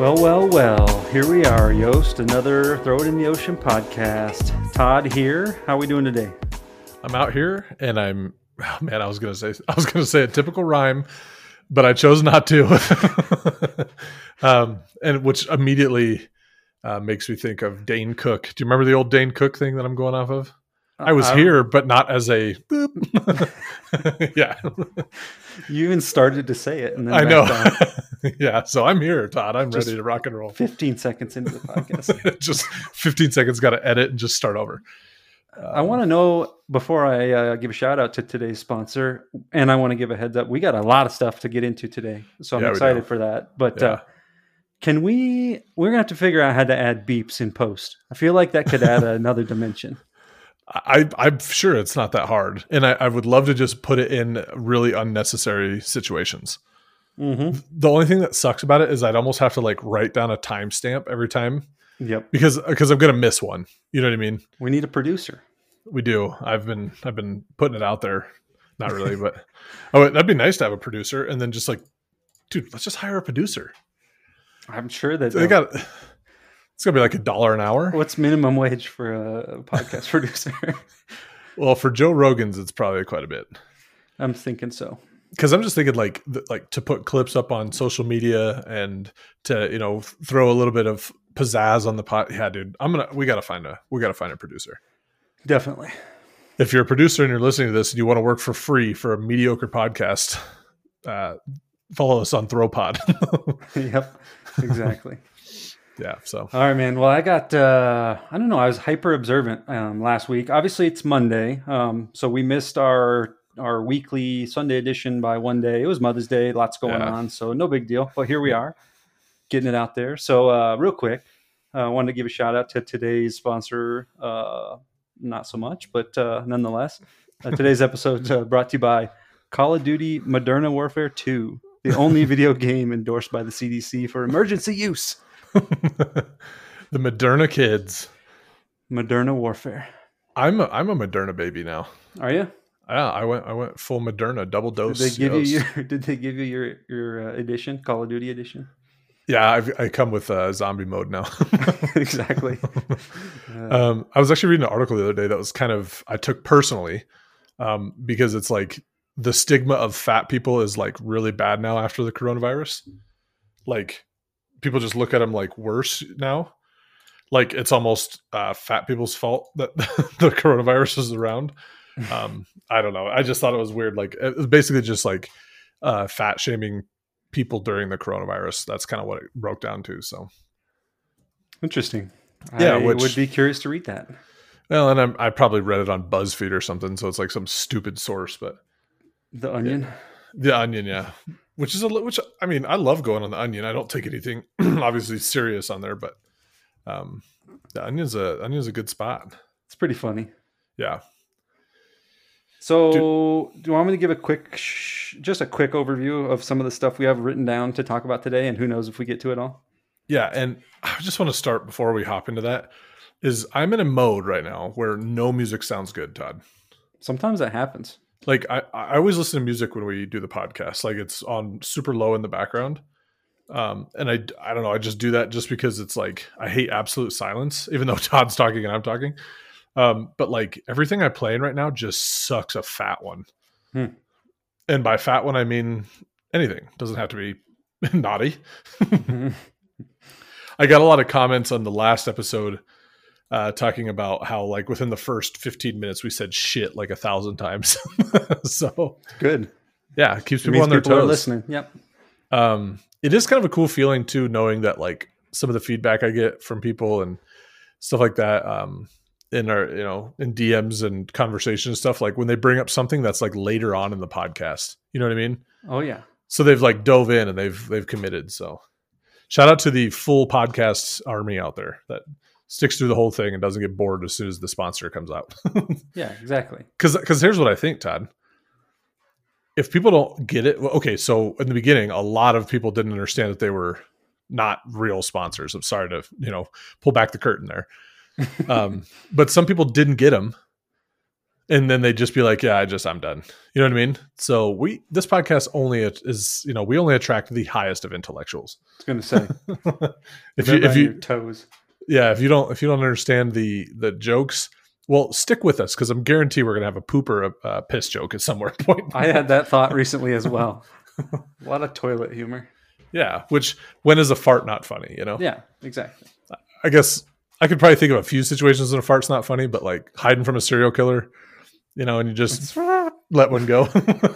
Well, here we are, Yost, another Throw It in the Ocean podcast. Todd here. How are we doing today? I'm out here and I was going to say a typical rhyme, but I chose not to. And which immediately makes me think of Dane Cook. Do you remember the old Dane Cook thing that I'm going off of? I was here, but not as a boop. Yeah. You even started to say it. And then I know. Yeah. So I'm here, Todd. I'm ready to rock and roll. 15 seconds into the podcast. Just 15 seconds, got to edit and just start over. I want to know, before I give a shout out to today's sponsor, and I want to give a heads up, we got a lot of stuff to get into today. So I'm excited for that. But we're going to have to figure out how to add beeps in post. I feel like that could add another dimension. I'm sure it's not that hard. And I would love to just put it in really unnecessary situations. Mm-hmm. The only thing that sucks about it is I'd almost have to like write down a timestamp every time. Yep. Because I'm going to miss one. You know what I mean? We need a producer. We do. I've been putting it out there. Not really, but that'd be nice to have a producer. And then just like, dude, let's just hire a producer. I'm sure that it's going to be like $1 an hour. What's minimum wage for a podcast producer? Well, for Joe Rogan's, it's probably quite a bit. I'm thinking so. Because I'm just thinking like to put clips up on social media and to, throw a little bit of pizzazz on the pot. Yeah, dude, we got to find a producer. Definitely. If you're a producer and you're listening to this and you want to work for free for a mediocre podcast, follow us on ThrowPod. Yep, exactly. Yeah. So, all right, man. Well, I got, I don't know. I was hyper observant last week. Obviously it's Monday. So we missed our weekly Sunday edition by one day. It was Mother's Day, lots going on. So no big deal, but here we are getting it out there. So real quick, I wanted to give a shout out to today's sponsor. Not so much, but nonetheless, today's episode brought to you by Call of Duty Modern Warfare 2, the only video game endorsed by the CDC for emergency use. The Moderna kids. Modern Warfare. I'm a Moderna baby now. Are you? Yeah, I went full Moderna, double dose. Did they give you your edition, Call of Duty edition? Yeah, I come with zombie mode now. Exactly. I was actually reading an article the other day that was I took personally because it's like the stigma of fat people is like really bad now after the coronavirus. Like people just look at them like worse now. Like it's almost fat people's fault that the coronavirus is around. I don't know. I just thought it was weird. Like it was basically just like fat shaming people during the coronavirus. That's kind of what it broke down to. So interesting. Yeah, I would be curious to read that. Well, and I probably read it on BuzzFeed or something, so it's like some stupid source. But The Onion, The Onion, yeah. Which I mean, I love going on The Onion. I don't take anything obviously serious on there, but The Onion's a good spot. It's pretty funny. Yeah. So, do you want me to give a quick overview of some of the stuff we have written down to talk about today, and who knows if we get to it all? Yeah, and I just want to start before we hop into that. Is I'm in a mode right now where no music sounds good, Todd. Sometimes that happens. Like I always listen to music when we do the podcast. Like it's on super low in the background. And I don't know. I just do that just because it's like I hate absolute silence, even though Todd's talking and I'm talking. But like everything I'm playing right now just sucks a fat one. And by fat one, I mean anything. Doesn't have to be naughty. I got a lot of comments on the last episode talking about how like within the first 15 minutes we said shit like 1,000 times. So good. Yeah, it keeps people on their toes. Are listening. Yep. It is kind of a cool feeling too, knowing that like some of the feedback I get from people and stuff like that in our in DMs and conversation and stuff, like when they bring up something that's like later on in the podcast. You know what I mean? Oh yeah. So they've like dove in and they've committed. So shout out to the full podcast army out there that sticks through the whole thing and doesn't get bored as soon as the sponsor comes out. Yeah, exactly. Because here's what I think, Todd. If people don't get it, well, okay, so in the beginning, a lot of people didn't understand that they were not real sponsors. I'm sorry to, pull back the curtain there. But some people didn't get them. And then they'd just be like, yeah, I'm done. You know what I mean? So this podcast only is, we only attract the highest of intellectuals. I was going to say, if you your toes. Yeah. If you don't understand the jokes, well, stick with us. Cause I'm guarantee we're going to have a poop or a piss joke at somewhere point. I had that thought recently as well. A lot of toilet humor. Yeah. Which, when is a fart not funny? Yeah, exactly. I guess I could probably think of a few situations when a fart's not funny, but like hiding from a serial killer, and you just let one go.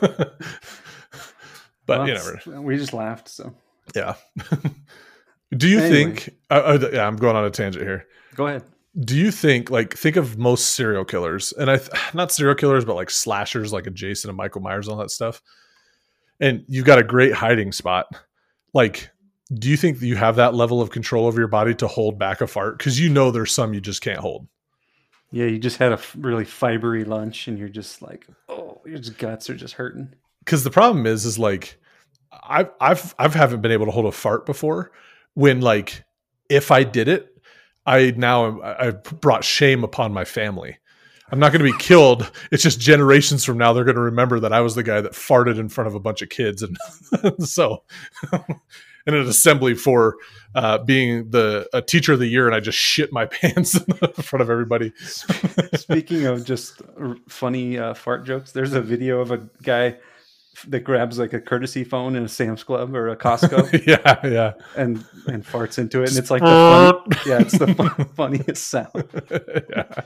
But we just laughed. So yeah. Do you think? Yeah, I'm going on a tangent here. Go ahead. Do you think of most serial killers, and not serial killers, but like slashers, like a Jason and Michael Myers, and all that stuff, and you've got a great hiding spot. Like, do you think that you have that level of control over your body to hold back a fart? Because there's some you just can't hold. Yeah, you just had a really fibery lunch, and you're just like, oh, your guts are just hurting. Because the problem is like, I haven't been able to hold a fart before. When like, if I did it, I brought shame upon my family. I'm not going to be killed. It's just generations from now, they're going to remember that I was the guy that farted in front of a bunch of kids. And so in an assembly for being a teacher of the year, and I just shit my pants in front of everybody. Speaking of just funny fart jokes, there's a video of a guy that grabs like a courtesy phone in a Sam's Club or a Costco. yeah. And farts into it. And it's like it's the funniest sound. Yeah.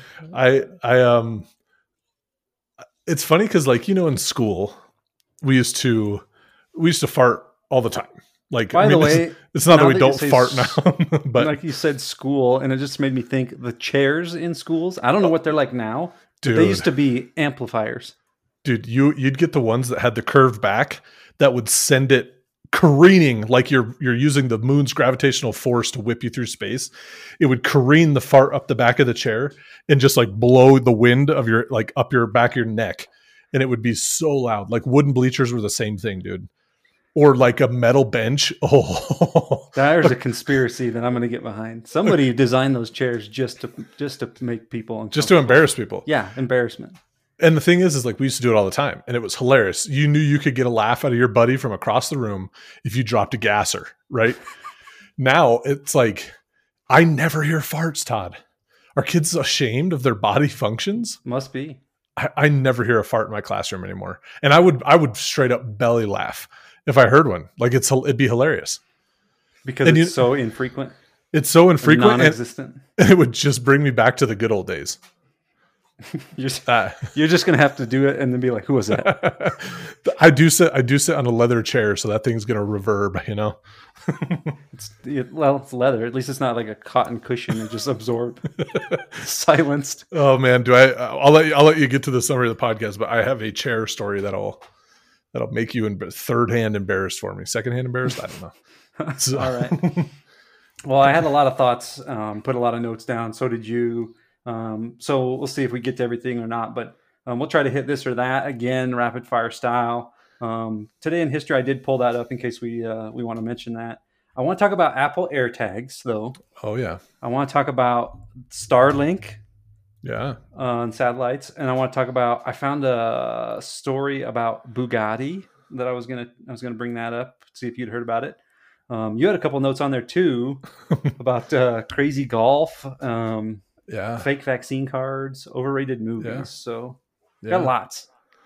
I it's funny because in school we used to fart all the time. Like, by the way, it's not that we don't fart now, but like you said, school, and it just made me think the chairs in schools. I don't know what they're like now. Dude, they used to be amplifiers. Dude, you'd get the ones that had the curved back that would send it careening like you're using the moon's gravitational force to whip you through space. It would careen the fart up the back of the chair and just like blow the wind of your like up your back of your neck, and it would be so loud. Like wooden bleachers were the same thing, dude. Or like a metal bench. Oh, there's a conspiracy that I'm going to get behind. Somebody designed those chairs just to make people uncomfortable. Just to embarrass people. Yeah, embarrassment. And the thing is like we used to do it all the time, and it was hilarious. You knew you could get a laugh out of your buddy from across the room if you dropped a gasser, right? Now it's like, I never hear farts, Todd. Are kids ashamed of their body functions? Must be. I never hear a fart in my classroom anymore, and I would straight up belly laugh if I heard one. Like it'd be hilarious because it's so infrequent. It's so infrequent, non-existent. And it would just bring me back to the good old days. You're just gonna have to do it and then be like, who was that? I do sit on a leather chair, so that thing's gonna reverb, It's leather. At least it's not like a cotton cushion and just absorb. Silenced. Oh man, I'll let you get to the summary of the podcast, but I have a chair story that'll make you third hand embarrassed for me. Second hand embarrassed? I don't know. So. All right. Well, I had a lot of thoughts, put a lot of notes down. So did you. So we'll see if we get to everything or not, but we'll try to hit this or that again, rapid fire style. Today in history, I did pull that up in case we want to mention that. I want to talk about Apple AirTags, though. Oh yeah. I want to talk about Starlink. Yeah. On satellites, and I want to talk about. I found a story about Bugatti that I was gonna bring that up. See if you'd heard about it. You had a couple notes on there too about crazy golf. Fake vaccine cards, overrated movies. Yeah. So got lots.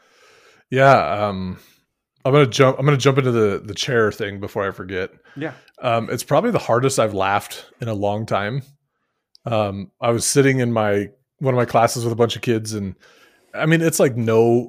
Yeah. I'm gonna jump into the chair thing before I forget. Yeah. It's probably the hardest I've laughed in a long time. I was sitting in one of my classes with a bunch of kids, and I mean, it's like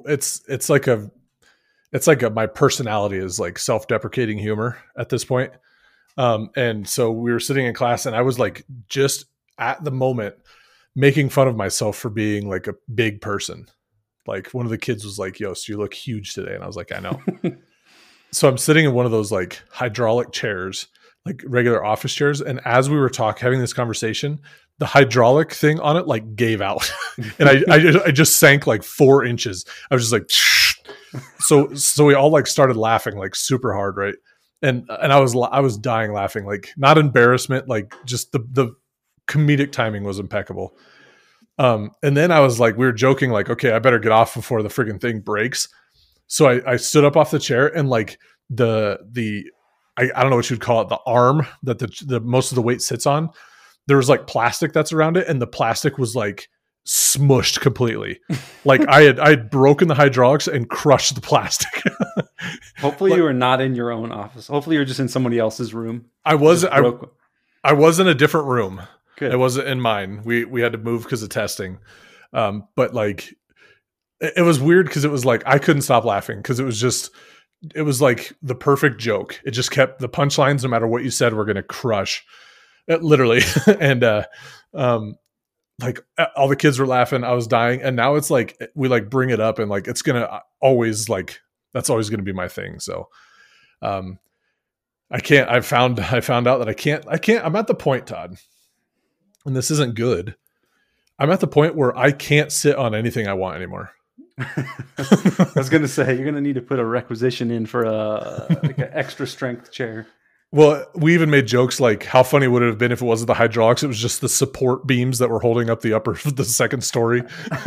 my personality is like self-deprecating humor at this point. And so we were sitting in class, and I was like, just at the moment making fun of myself for being like a big person. Like one of the kids was like, yo, so you look huge today. And I was like, I know. So I'm sitting in one of those like hydraulic chairs, like regular office chairs. And as we were having this conversation, the hydraulic thing on it like gave out, and I just sank like 4 inches. I was just like, so we all like started laughing like super hard, right? And I was dying laughing, like not embarrassment, like just the comedic timing was impeccable. And then I was like, we were joking, like, okay, I better get off before the friggin' thing breaks. So I stood up off the chair, and like I don't know what you'd call it, the arm that the most of the weight sits on, there was like plastic that's around it, and the plastic was like smushed completely. Like I had broken the hydraulics and crushed the plastic. Hopefully you were not in your own office. Hopefully you're just in somebody else's room. I was in a different room. Good. It wasn't in mine. We had to move because of testing. But like it was weird because it was like I couldn't stop laughing because it was like the perfect joke. It just kept the punchlines, no matter what you said, were going to crush. Literally. And like all the kids were laughing. I was dying. And now it's like we like bring it up, and like it's gonna always like that's always gonna be my thing. So I found out that I can't I'm at the point, Todd, and this isn't good. I'm at the point where I can't sit on anything I want anymore. I was gonna say you're gonna need to put a requisition in for like an extra strength chair. Well, we even made jokes like, how funny would it have been if it wasn't the hydraulics? It was just the support beams that were holding up the second story.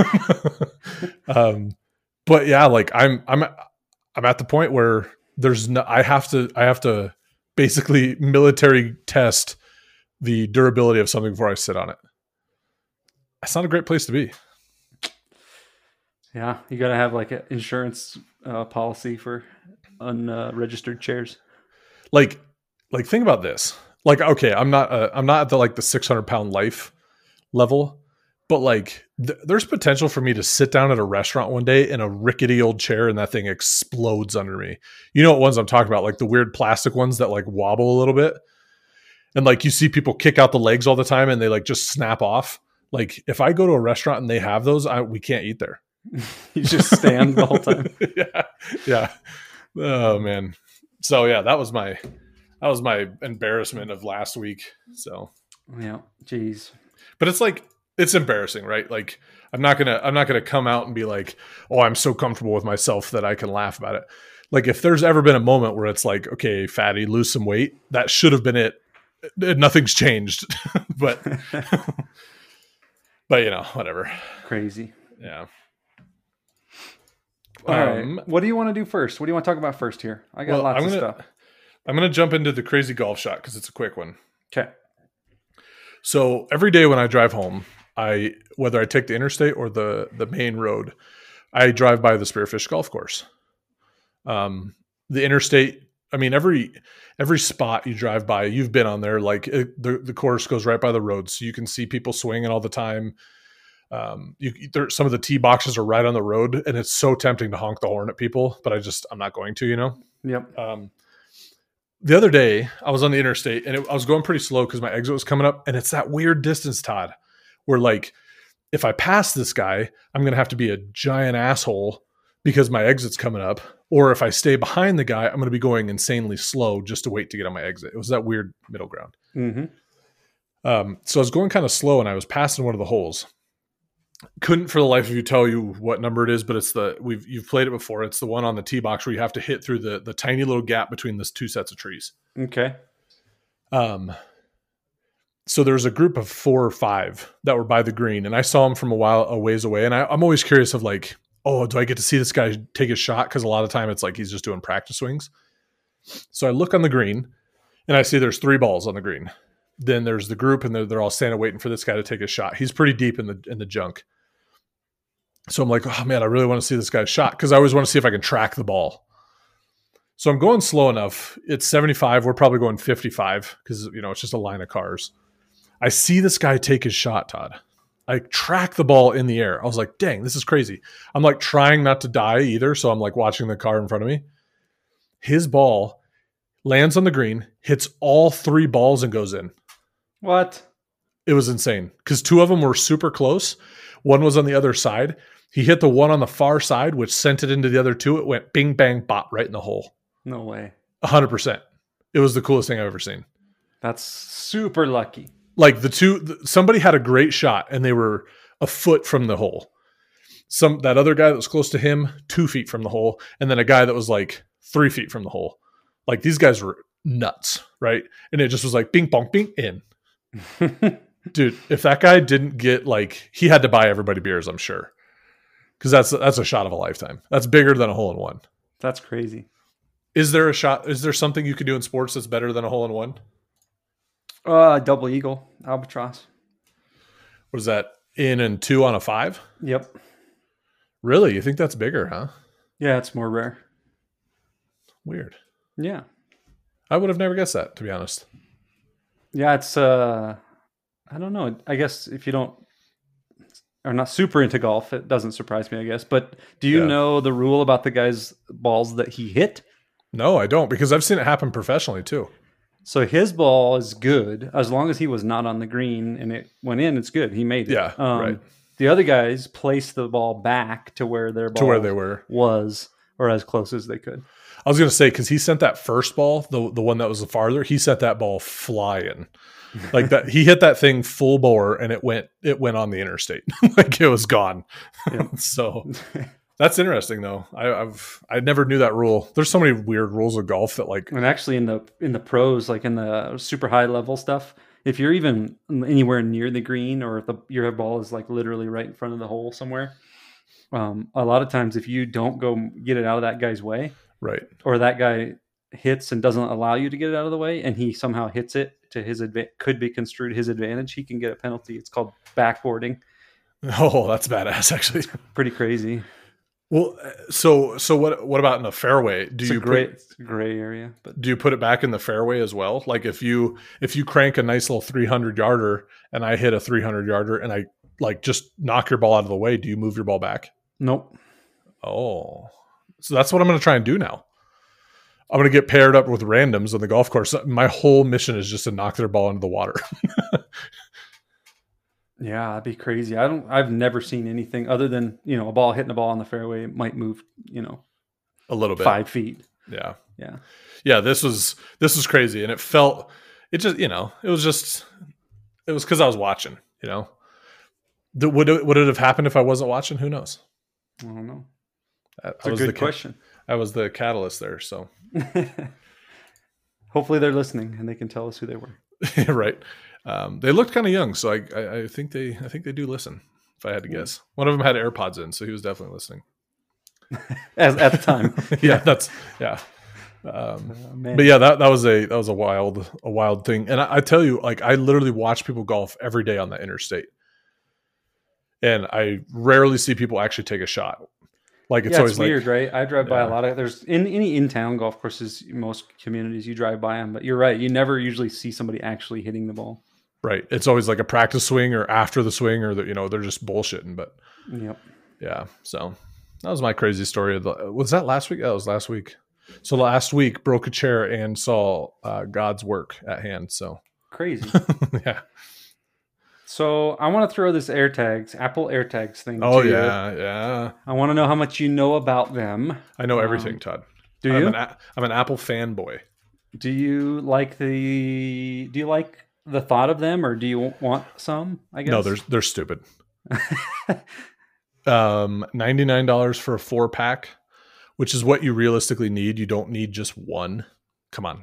But yeah, like I'm at the point where I have to basically military test the durability of something before I sit on it. That's not a great place to be. Yeah, you got to have like an insurance policy for unregistered chairs. Like think about this. Like, okay, I'm not at the 600-pound life level, but like there's potential for me to sit down at a restaurant one day in a rickety old chair and that thing explodes under me. You know what ones I'm talking about? Like the weird plastic ones that like wobble a little bit. And like you see people kick out the legs all the time and they like just snap off. Like if I go to a restaurant and they have those, we can't eat there. You just stand the whole time. Yeah. Oh man. So yeah, that was my embarrassment of last week. So yeah, geez. But it's like it's embarrassing, right? Like I'm not gonna come out and be like, oh, I'm so comfortable with myself that I can laugh about it. Like if there's ever been a moment where it's like, okay, fatty, lose some weight, that should have been it. Nothing's changed. but you know, whatever. Crazy. Yeah. All right. What do you want to do first? What do you want to talk about first here? I got lots of stuff. I'm going to jump into the crazy golf shot because it's a quick one. Okay. So every day when I drive home, whether I take the interstate or the main road, I drive by the Spearfish Golf Course. The interstate, I mean, every spot you drive by, you've been on there. Like the course goes right by the road, so you can see people swinging all the time. Some of the tee boxes are right on the road, and it's so tempting to honk the horn at people, but I'm not going to, you know? Yep. The other day I was on the interstate and I was going pretty slow because my exit was coming up, and it's that weird distance, Todd, where like, if I pass this guy, I'm going to have to be a giant asshole because my exit's coming up. Or if I stay behind the guy, I'm going to be going insanely slow just to wait to get on my exit. It was that weird middle ground. Mm-hmm. So I was going kind of slow and I was passing one of the holes. Couldn't for the life of you tell you what number it is, but it's you've played it before. It's the one on the tee box where you have to hit through the tiny little gap between those two sets of trees. Okay. So there's a group of 4 or 5 that were by the green, and I saw them from a ways away. And I'm always curious of like, oh, do I get to see this guy take a shot? Because a lot of time it's like he's just doing practice swings. So I look on the green and I see there's 3 balls on the green. Then there's the group, and they're all standing waiting for this guy to take a shot. He's pretty deep in the junk. So I'm like, oh man, I really want to see this guy's shot because I always want to see if I can track the ball. So I'm going slow enough. It's 75. We're probably going 55 because, you know, it's just a line of cars. I see this guy take his shot, Todd. I track the ball in the air. I was like, dang, this is crazy. I'm like trying not to die either. So I'm like watching the car in front of me. His ball lands on the green, hits all 3 balls and goes in. What? It was insane because 2 of them were super close. One was on the other side. He hit the one on the far side, which sent it into the other 2. It went bing, bang, bop right in the hole. No way. 100%. It was the coolest thing I've ever seen. That's super lucky. Like somebody had a great shot and they were a foot from the hole. That other guy that was close to him, 2 feet from the hole. And then a guy that was like 3 feet from the hole. Like these guys were nuts, right? And it just was like bing, bong, bing, in. Dude, if that guy didn't get like, he had to buy everybody beers, I'm sure. Because that's a shot of a lifetime. That's bigger than a hole in one. That's crazy. Is there something you could do in sports that's better than a hole in one? Double eagle, albatross. What is that? In and 2 on a 5? Yep. Really? You think that's bigger, huh? Yeah, it's more rare. Weird. Yeah. I would have never guessed that, to be honest. Yeah, it's I don't know. I guess if you are not super into golf, it doesn't surprise me, I guess. But do you know the rule about the guy's balls that he hit? No, I don't, because I've seen it happen professionally too. So his ball is good as long as he was not on the green and it went in. It's good. He made it. Yeah, right. The other guys placed the ball back to where their ball they were was, or as close as they could. I was going to say, because he sent that first ball, the one that was the farther, he sent that ball flying. Like that, he hit that thing full bore and it went on the interstate. Like it was gone. Yep. So that's interesting though. I never knew that rule. There's so many weird rules of golf that like, and actually in the pros, like in the super high level stuff, if you're even anywhere near the green or if your ball is like literally right in front of the hole somewhere, a lot of times if you don't go get it out of that guy's way, right, or that guy hits and doesn't allow you to get it out of the way, and he somehow hits it to his could be construed his advantage, he can get a penalty. It's called backboarding. Oh, that's badass, actually. It's pretty crazy. Well, so what about in the fairway? It's a gray area, but do you put it back in the fairway as well? Like if you crank a nice little 300 yarder and I hit a 300 yarder and I like just knock your ball out of the way, do you move your ball back? Nope. Oh, so that's what I'm going to try and do now. I'm going to get paired up with randoms on the golf course. My whole mission is just to knock their ball into the water. Yeah, that'd be crazy. I've never seen anything other than, a ball hitting a ball on the fairway might move, a little bit, 5 feet. Yeah. Yeah. Yeah. This was crazy. And it was because I was watching, would it have happened if I wasn't watching? Who knows? I don't know. That's a good question. I was the catalyst there. So hopefully they're listening and they can tell us who they were. Right. They looked kind of young, so I think they do listen. If I had to guess, one of them had AirPods in, so he was definitely listening. At the time, But yeah, that was a wild thing. And I tell you, like I literally watch people golf every day on the interstate, and I rarely see people actually take a shot. Like it's always weird, right? I drive by a lot of there's any in-town golf courses, most communities you drive by them, but you're right, you never usually see somebody actually hitting the ball. Right. It's always like a practice swing or after the swing, or they're just bullshitting. But yeah. So that was my crazy story. Was that last week? That was last week. So last week broke a chair and saw God's work at hand. So crazy. Yeah. So I want to throw this Apple AirTags thing. Oh yeah. I want to know how much you know about them. I know everything, Todd. Do you? I'm an Apple fanboy. Do you like the thought of them, or do you want some? I guess no. They're stupid. $99 for a 4-pack, which is what you realistically need. You don't need just one. Come on,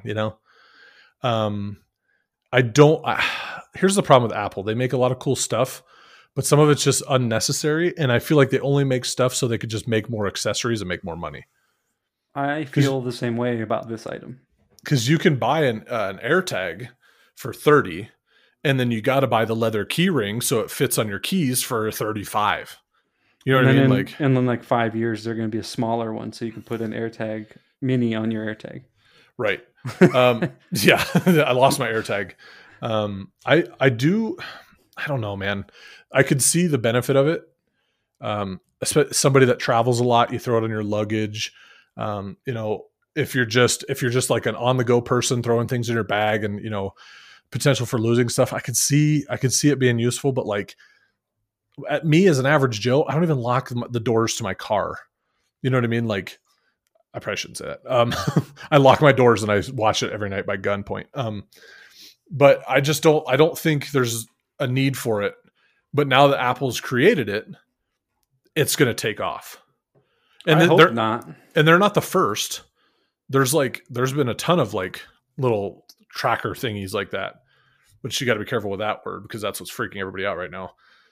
Here's the problem with Apple. They make a lot of cool stuff, but some of it's just unnecessary. And I feel like they only make stuff so they could just make more accessories and make more money. I feel the same way about this item. Because you can buy an AirTag for $30, and then you got to buy the leather key ring so it fits on your keys for $35. You know what I mean? And then 5 years, they're going to be a smaller one, so you can put an AirTag Mini on your AirTag. Right. Yeah, I lost my AirTag. I don't know, man. I could see the benefit of it. Somebody that travels a lot, you throw it on your luggage. If you're just like an on the go person throwing things in your bag and, potential for losing stuff, I could see it being useful, but like at me as an average Joe, I don't even lock the doors to my car. You know what I mean? Like I probably shouldn't say that. I lock my doors and I watch it every night by gunpoint. But I don't think there's a need for it. But now that Apple's created it, it's going to take off. And I hope not. And they're not the first. There's been a ton of like little tracker thingies like that which you got to be careful with that word because that's what's freaking everybody out right now.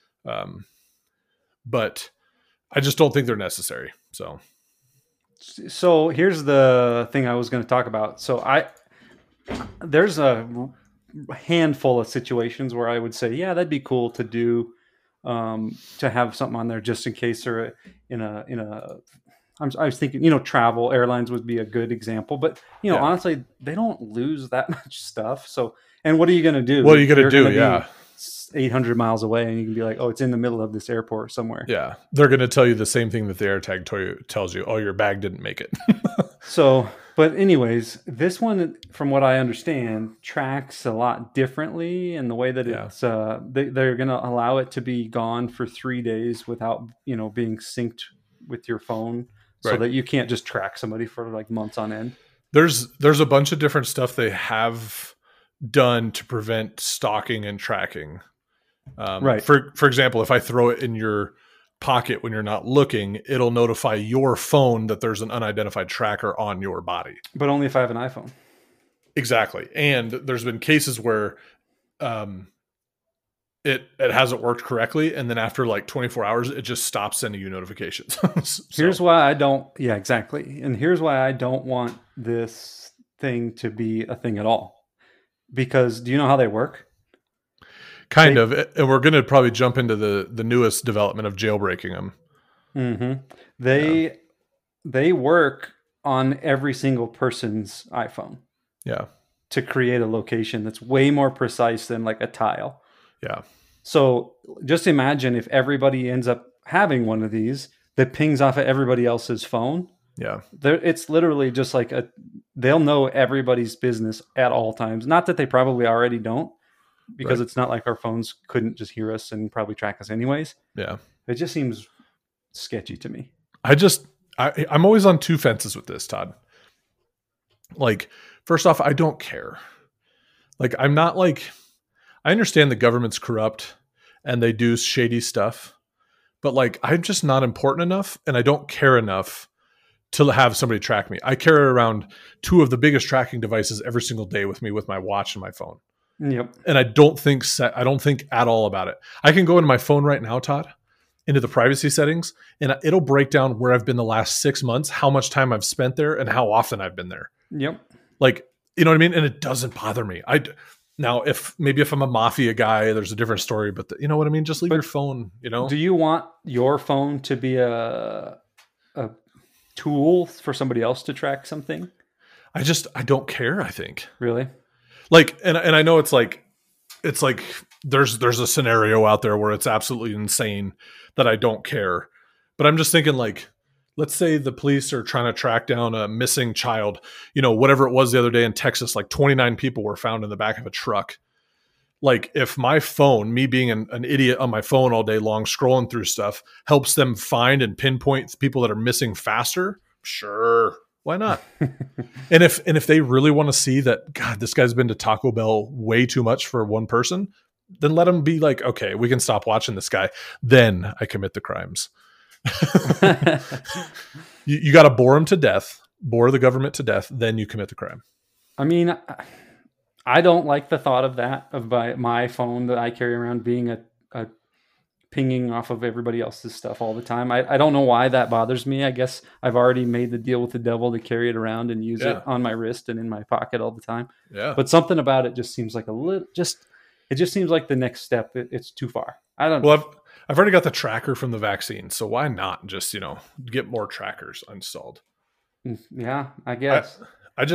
But I just don't think they're necessary. So here's the thing I was going to talk about. So there's a handful of situations where I would say, yeah, that'd be cool to do, to have something on there just in case they're I was thinking, travel airlines would be a good example, but honestly, they don't lose that much stuff. So, and what are you going to do? Well, you got to do, yeah. 800 miles away, and you can be like, oh, it's in the middle of this airport somewhere. Yeah, they're going to tell you the same thing that the AirTag tells you. Oh, your bag didn't make it. So, but anyways, this one, from what I understand, tracks a lot differently in the way that it's they're going to allow it to be gone for 3 days without being synced with your phone, so that you can't just track somebody for like months on end. There's a bunch of different stuff they have done to prevent stalking and tracking. For example, if I throw it in your pocket when you're not looking, it'll notify your phone that there's an unidentified tracker on your body. But only if I have an iPhone. Exactly. And there's been cases where it hasn't worked correctly, and then after like 24 hours, it just stops sending you notifications. Here's why I don't. Yeah, exactly. And here's why I don't want this thing to be a thing at all. Because do you know how they work? Kind of. And we're going to probably jump into the newest development of jailbreaking them. Mm-hmm. They work on every single person's iPhone. Yeah. To create a location that's way more precise than like a tile. Yeah. So just imagine if everybody ends up having one of these that pings off of everybody else's phone. Yeah. It's literally just like they'll know everybody's business at all times. Not that they probably already don't, because it's not like our phones couldn't just hear us and probably track us anyways. Yeah. It just seems sketchy to me. I'm always on two fences with this, Todd. Like, first off, I don't care. Like, I'm not like, I understand the government's corrupt and they do shady stuff, but like, I'm just not important enough and I don't care enough to have somebody track me. I carry around two of the biggest tracking devices every single day with me, with my watch and my phone. Yep. And I don't think at all about it. I can go into my phone right now, Todd, into the privacy settings, and it'll break down where I've been the last 6 months, how much time I've spent there, and how often I've been there. Yep. Like, you know what I mean? And it doesn't bother me. Now, if I'm a mafia guy, there's a different story, but you know what I mean? Just leave your phone, Do you want your phone to be a tool for somebody else to track something? I don't care, I think. Really? Like, and I know it's like there's a scenario out there where it's absolutely insane that I don't care, but I'm just thinking, like, let's say the police are trying to track down a missing child, whatever it was the other day in Texas, like 29 people were found in the back of a truck. Like, if my phone, me being an idiot on my phone all day long, scrolling through stuff, helps them find and pinpoint people that are missing faster, sure. Why not? And if they really want to see that, God, this guy's been to Taco Bell way too much for one person, then let them be like, okay, we can stop watching this guy. Then I commit the crimes. You got to bore the government to death. Then you commit the crime. I mean, I don't like the thought of that, of my phone that I carry around being a pinging off of everybody else's stuff all the time. I don't know why that bothers me. I guess I've already made the deal with the devil to carry it around and use it on my wrist and in my pocket all the time. Yeah. But something about it just seems like it just seems like the next step. It's too far. I don't know. Well, I've already got the tracker from the vaccine, so why not just, get more trackers installed? Yeah, I guess. I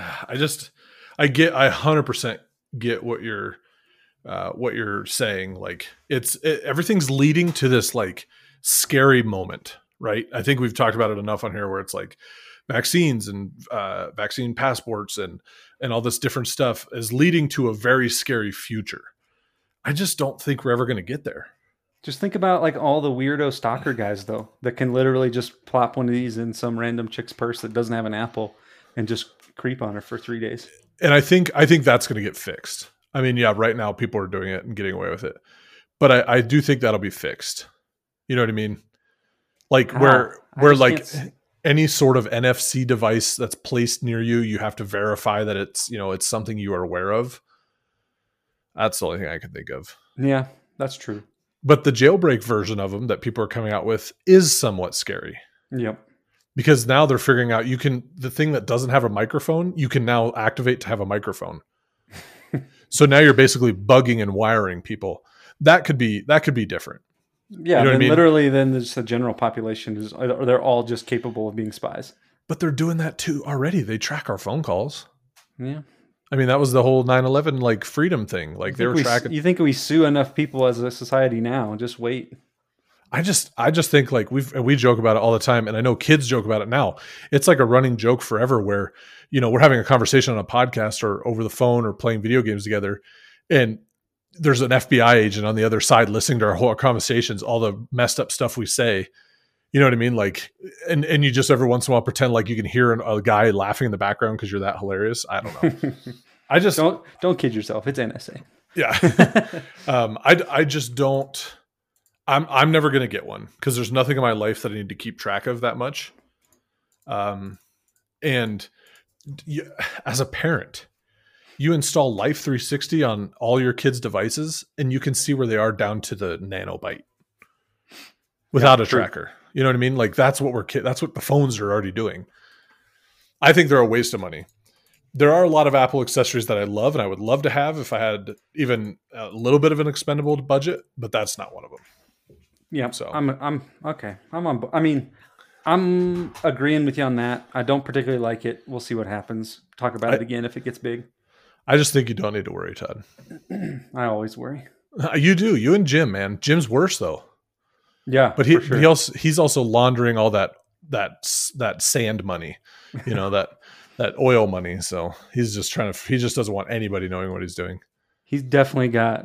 100% get what you're saying. Like, everything's leading to this like scary moment, right? I think we've talked about it enough on here where it's like vaccines and vaccine passports and all this different stuff is leading to a very scary future. I just don't think we're ever going to get there. Just think about like all the weirdo stalker guys though, that can literally just plop one of these in some random chick's purse that doesn't have an Apple and just creep on her for 3 days. And I think that's going to get fixed. I mean, yeah, right now people are doing it and getting away with it, but I do think that'll be fixed. You know what I mean? Like where like any sort of NFC device that's placed near you, you have to verify that it's, it's something you are aware of. That's the only thing I can think of. Yeah, that's true. But the jailbreak version of them that people are coming out with is somewhat scary. Yep. Because now they're figuring out the thing that doesn't have a microphone, you can now activate to have a microphone. So now you're basically bugging and wiring people. That could be different. Yeah, you know what I mean? Literally then there's the general population they're all just capable of being spies. But they're doing that too already. They track our phone calls. Yeah. I mean, that was the whole 9/11 like freedom thing. Like they were tracking. You think we sue enough people as a society now? Just wait. I just think like we joke about it all the time, and I know kids joke about it now. It's like a running joke forever where, we're having a conversation on a podcast or over the phone or playing video games together, and there's an FBI agent on the other side listening to our whole conversations, all the messed up stuff we say. You know what I mean? Like, and you just every once in a while pretend like you can hear a guy laughing in the background because you're that hilarious. I don't know. I just don't kid yourself. It's NSA. Yeah. I just don't. I'm never going to get one because there's nothing in my life that I need to keep track of that much. And as a parent, you install Life 360 on all your kids' devices and you can see where they are down to the nanobyte without a tracker. You know what I mean? Like that's what that's what the phones are already doing. I think they're a waste of money. There are a lot of Apple accessories that I love and I would love to have if I had even a little bit of an expendable budget, but that's not one of them. Yeah, so I'm okay. I'm on. I mean, I'm agreeing with you on that. I don't particularly like it. We'll see what happens. Talk about it again if it gets big. I just think you don't need to worry, Todd. I always worry. You do. You and Jim, man. Jim's worse though. Yeah, but he's also laundering all that sand money, that oil money. So he just doesn't want anybody knowing what he's doing. He's definitely got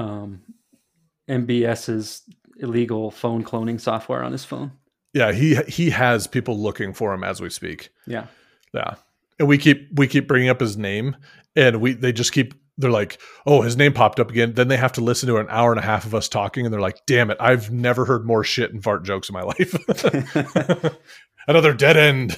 MBS's illegal phone cloning software on his phone. Yeah, he has people looking for him as we speak. Yeah. And we keep bringing up his name, and they're like, oh, his name popped up again. Then they have to listen to an hour and a half of us talking, and they're like, damn it, I've never heard more shit and fart jokes in my life. Another dead end.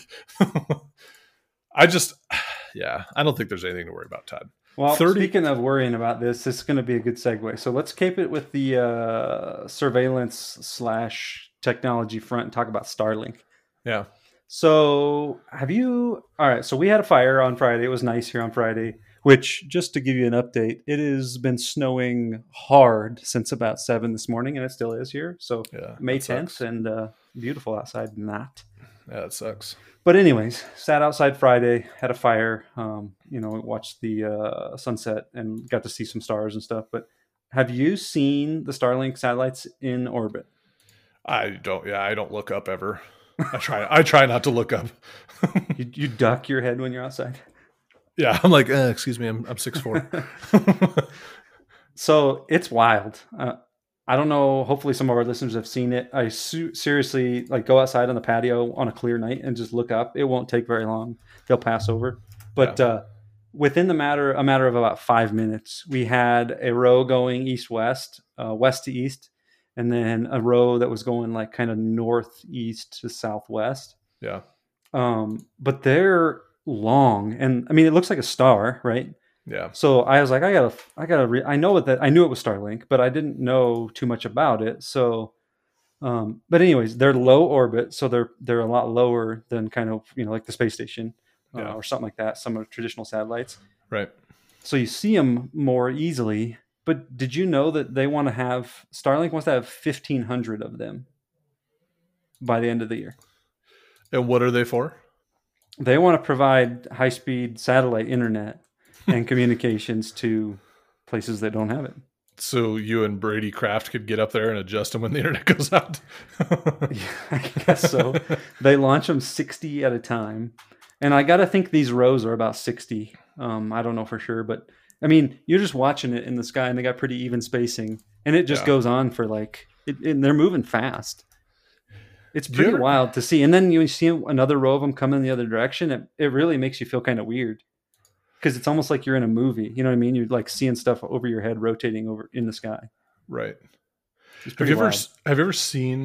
I don't think there's anything to worry about, Todd. Well, speaking of worrying about this is going to be a good segue. So let's keep it with the surveillance/technology front and talk about Starlink. Yeah. So all right, so we had a fire on Friday. It was nice here on Friday, which just to give you an update, it has been snowing hard since about 7 this morning and it still is here. So May 10th and beautiful outside, not. Yeah, it sucks. But anyways, sat outside Friday, had a fire, watched the sunset and got to see some stars and stuff. But have you seen the Starlink satellites in orbit? I don't look up ever. I try not to look up. You duck your head when you're outside? Yeah, I'm like, excuse me, I'm 6'4". So it's wild. I don't know. Hopefully some of our listeners have seen it. I seriously go outside on the patio on a clear night and just look up. It won't take very long. They'll pass over. But within a matter of about 5 minutes, we had a row going east-west, west to east, and then a row that was going kind of northeast to southwest. Yeah. But they're long, and I mean, it looks like a star, right? Yeah. So I was like, I knew it was Starlink, but I didn't know too much about it. So, but anyways, they're low orbit, so they're a lot lower than kind of like the space station or something like that. Some of the traditional satellites, right? So you see them more easily. But did you know that Starlink wants to have 1,500 of them by the end of the year? And what are they for? They want to provide high-speed satellite internet and communications to places that don't have it. So you and Brady Kraft could get up there and adjust them when the internet goes out? Yeah, I guess so. They launch them 60 at a time. And I got to think these rows are about 60. I don't know for sure, but I mean, you're just watching it in the sky and they got pretty even spacing. And it just goes on for and they're moving fast. It's pretty wild to see. And then you see another row of them come in the other direction. It really makes you feel kind of weird. Because it's almost like you're in a movie. You know what I mean? You're seeing stuff over your head rotating over in the sky. Right. Have you ever seen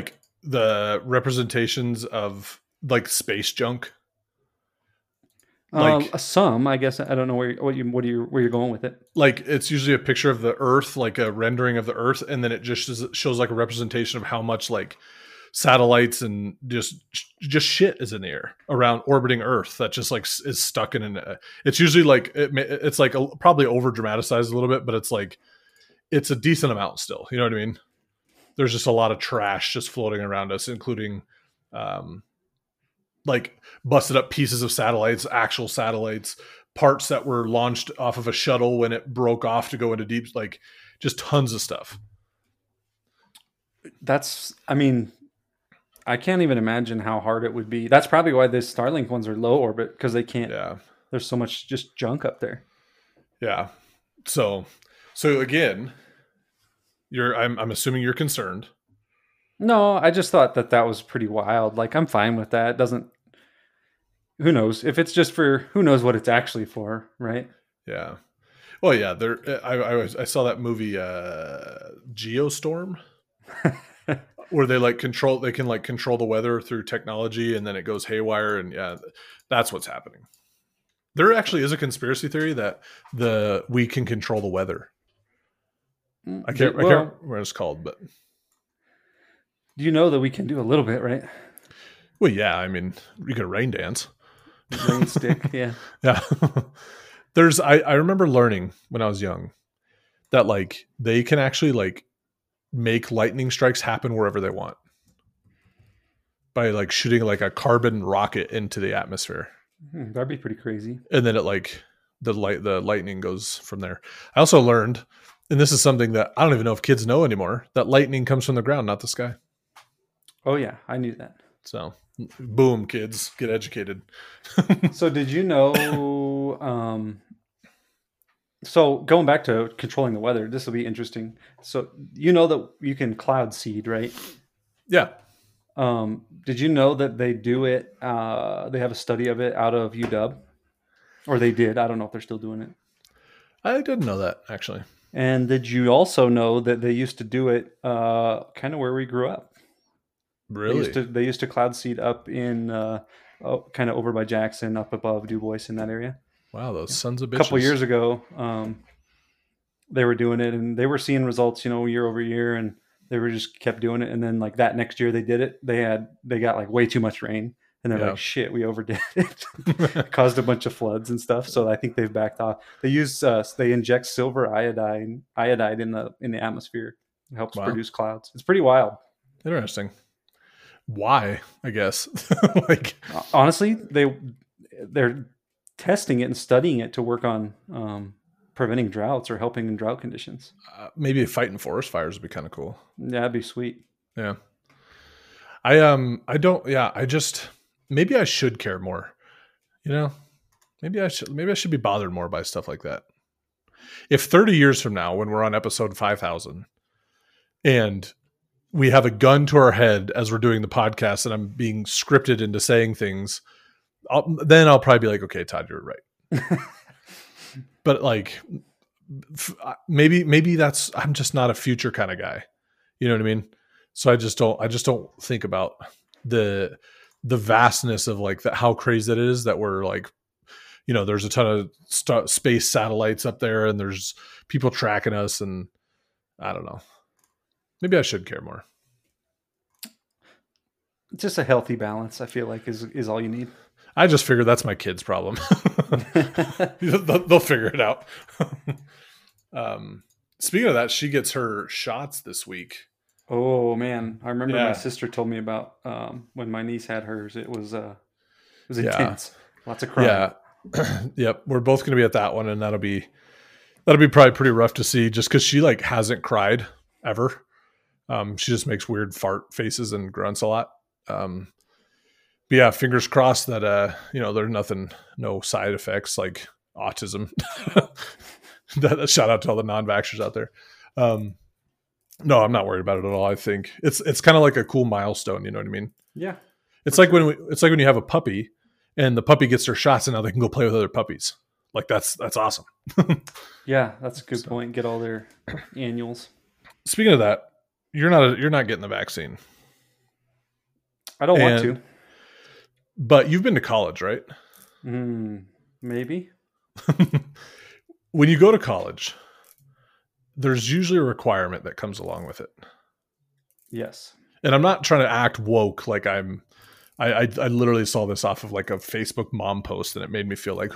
the representations of space junk? Like Some, I guess. I don't know where you're going with it. like it's usually a picture of the Earth, like a rendering of the Earth, and then it just shows like a representation of how much like satellites and just shit is in the air around orbiting Earth that just like is stuck in an. It's usually like it's like probably over dramatized a little bit, but it's like it's a decent amount still. You know what I mean? There's just a lot of trash just floating around us, including like busted up pieces of satellites, actual satellites, parts that were launched off of a shuttle when it broke off to go into deep, like just tons of stuff. I mean, I can't even imagine how hard it would be. That's probably why the Starlink ones are low orbit, because they can't. Yeah. There's so much just junk up there. Yeah. So again, I'm assuming you're concerned. No, I just thought that was pretty wild. Like, I'm fine with that. It doesn't. Who knows if it's just for? Who knows what it's actually for, right? Yeah. Well, yeah. I saw that movie, Geostorm, where they can control the weather through technology, and then it goes haywire, and yeah, that's what's happening. There actually is a conspiracy theory that we can control the weather. I can't remember what it's called, but you know that we can do a little bit, right? Well, yeah. I mean, you could rain dance. Rain stick, yeah. Yeah. I remember learning when I was young that like they can actually like make lightning strikes happen wherever they want by like shooting like a carbon rocket into the atmosphere. That'd be pretty crazy. And then it like the lightning goes from there. I also learned, and this is something that I don't even know if kids know anymore, that lightning comes from the ground, not the sky. Oh yeah, I knew that. So boom, kids, get educated. So did you know, so going back to controlling the weather, this will be interesting. So you know that you can cloud seed, right? Yeah. Did you know that they do it? They have a study of it out of UW, or they did. I don't know if they're still doing it. I didn't know that, actually. And did you also know that they used to do it kind of where we grew up? Really? They used to cloud seed up in kind of over by Jackson, up above Du Bois in that area. Wow, those sons of bitches. A couple years ago, they were doing it, and they were seeing results, year over year, and they were just kept doing it. And then like that next year they did it, they got like way too much rain, and they're like, shit, we overdid it. It caused a bunch of floods and stuff. So I think they've backed off. They inject silver iodide in the atmosphere. It helps produce clouds. It's pretty wild. Interesting. Why? I guess. Like honestly, they're testing it and studying it to work on preventing droughts or helping in drought conditions. Maybe fighting forest fires would be kind of cool. Yeah, that'd be sweet. Yeah. I don't. Yeah. Maybe I should care more. Maybe I should be bothered more by stuff like that. If 30 years from now, when we're on episode 5,000, and we have a gun to our head as we're doing the podcast, and I'm being scripted into saying things, then I'll probably be like, okay, Todd, you're right. But like, maybe I'm just not a future kind of guy. You know what I mean? So I just don't think about the vastness of like how crazy it is that we're like, there's a ton of space satellites up there, and there's people tracking us, and I don't know. Maybe I should care more. Just a healthy balance, I feel like, is all you need. I just figured that's my kid's problem. They'll figure it out. Speaking of that, she gets her shots this week. Oh man, I remember my sister told me about when my niece had hers. It was intense. Lots of crying. Yeah. Yep. We're both going to be at that one, and that'll be probably pretty rough to see, just because she like hasn't cried ever. She just makes weird fart faces and grunts a lot. But yeah, fingers crossed that there's no side effects like autism. Shout out to all the non-vaxxers out there. No, I'm not worried about it at all. I think it's kind of like a cool milestone. You know what I mean? Yeah. It's like when you have a puppy and the puppy gets their shots, and now they can go play with other puppies. Like that's awesome. Yeah, that's a good point. Get all their annuals. Speaking of that, you're not getting the vaccine. I don't want to. But you've been to college, right? Maybe. When you go to college, there's usually a requirement that comes along with it. Yes. And I'm not trying to act woke like I literally saw this off of like a Facebook mom post and it made me feel like,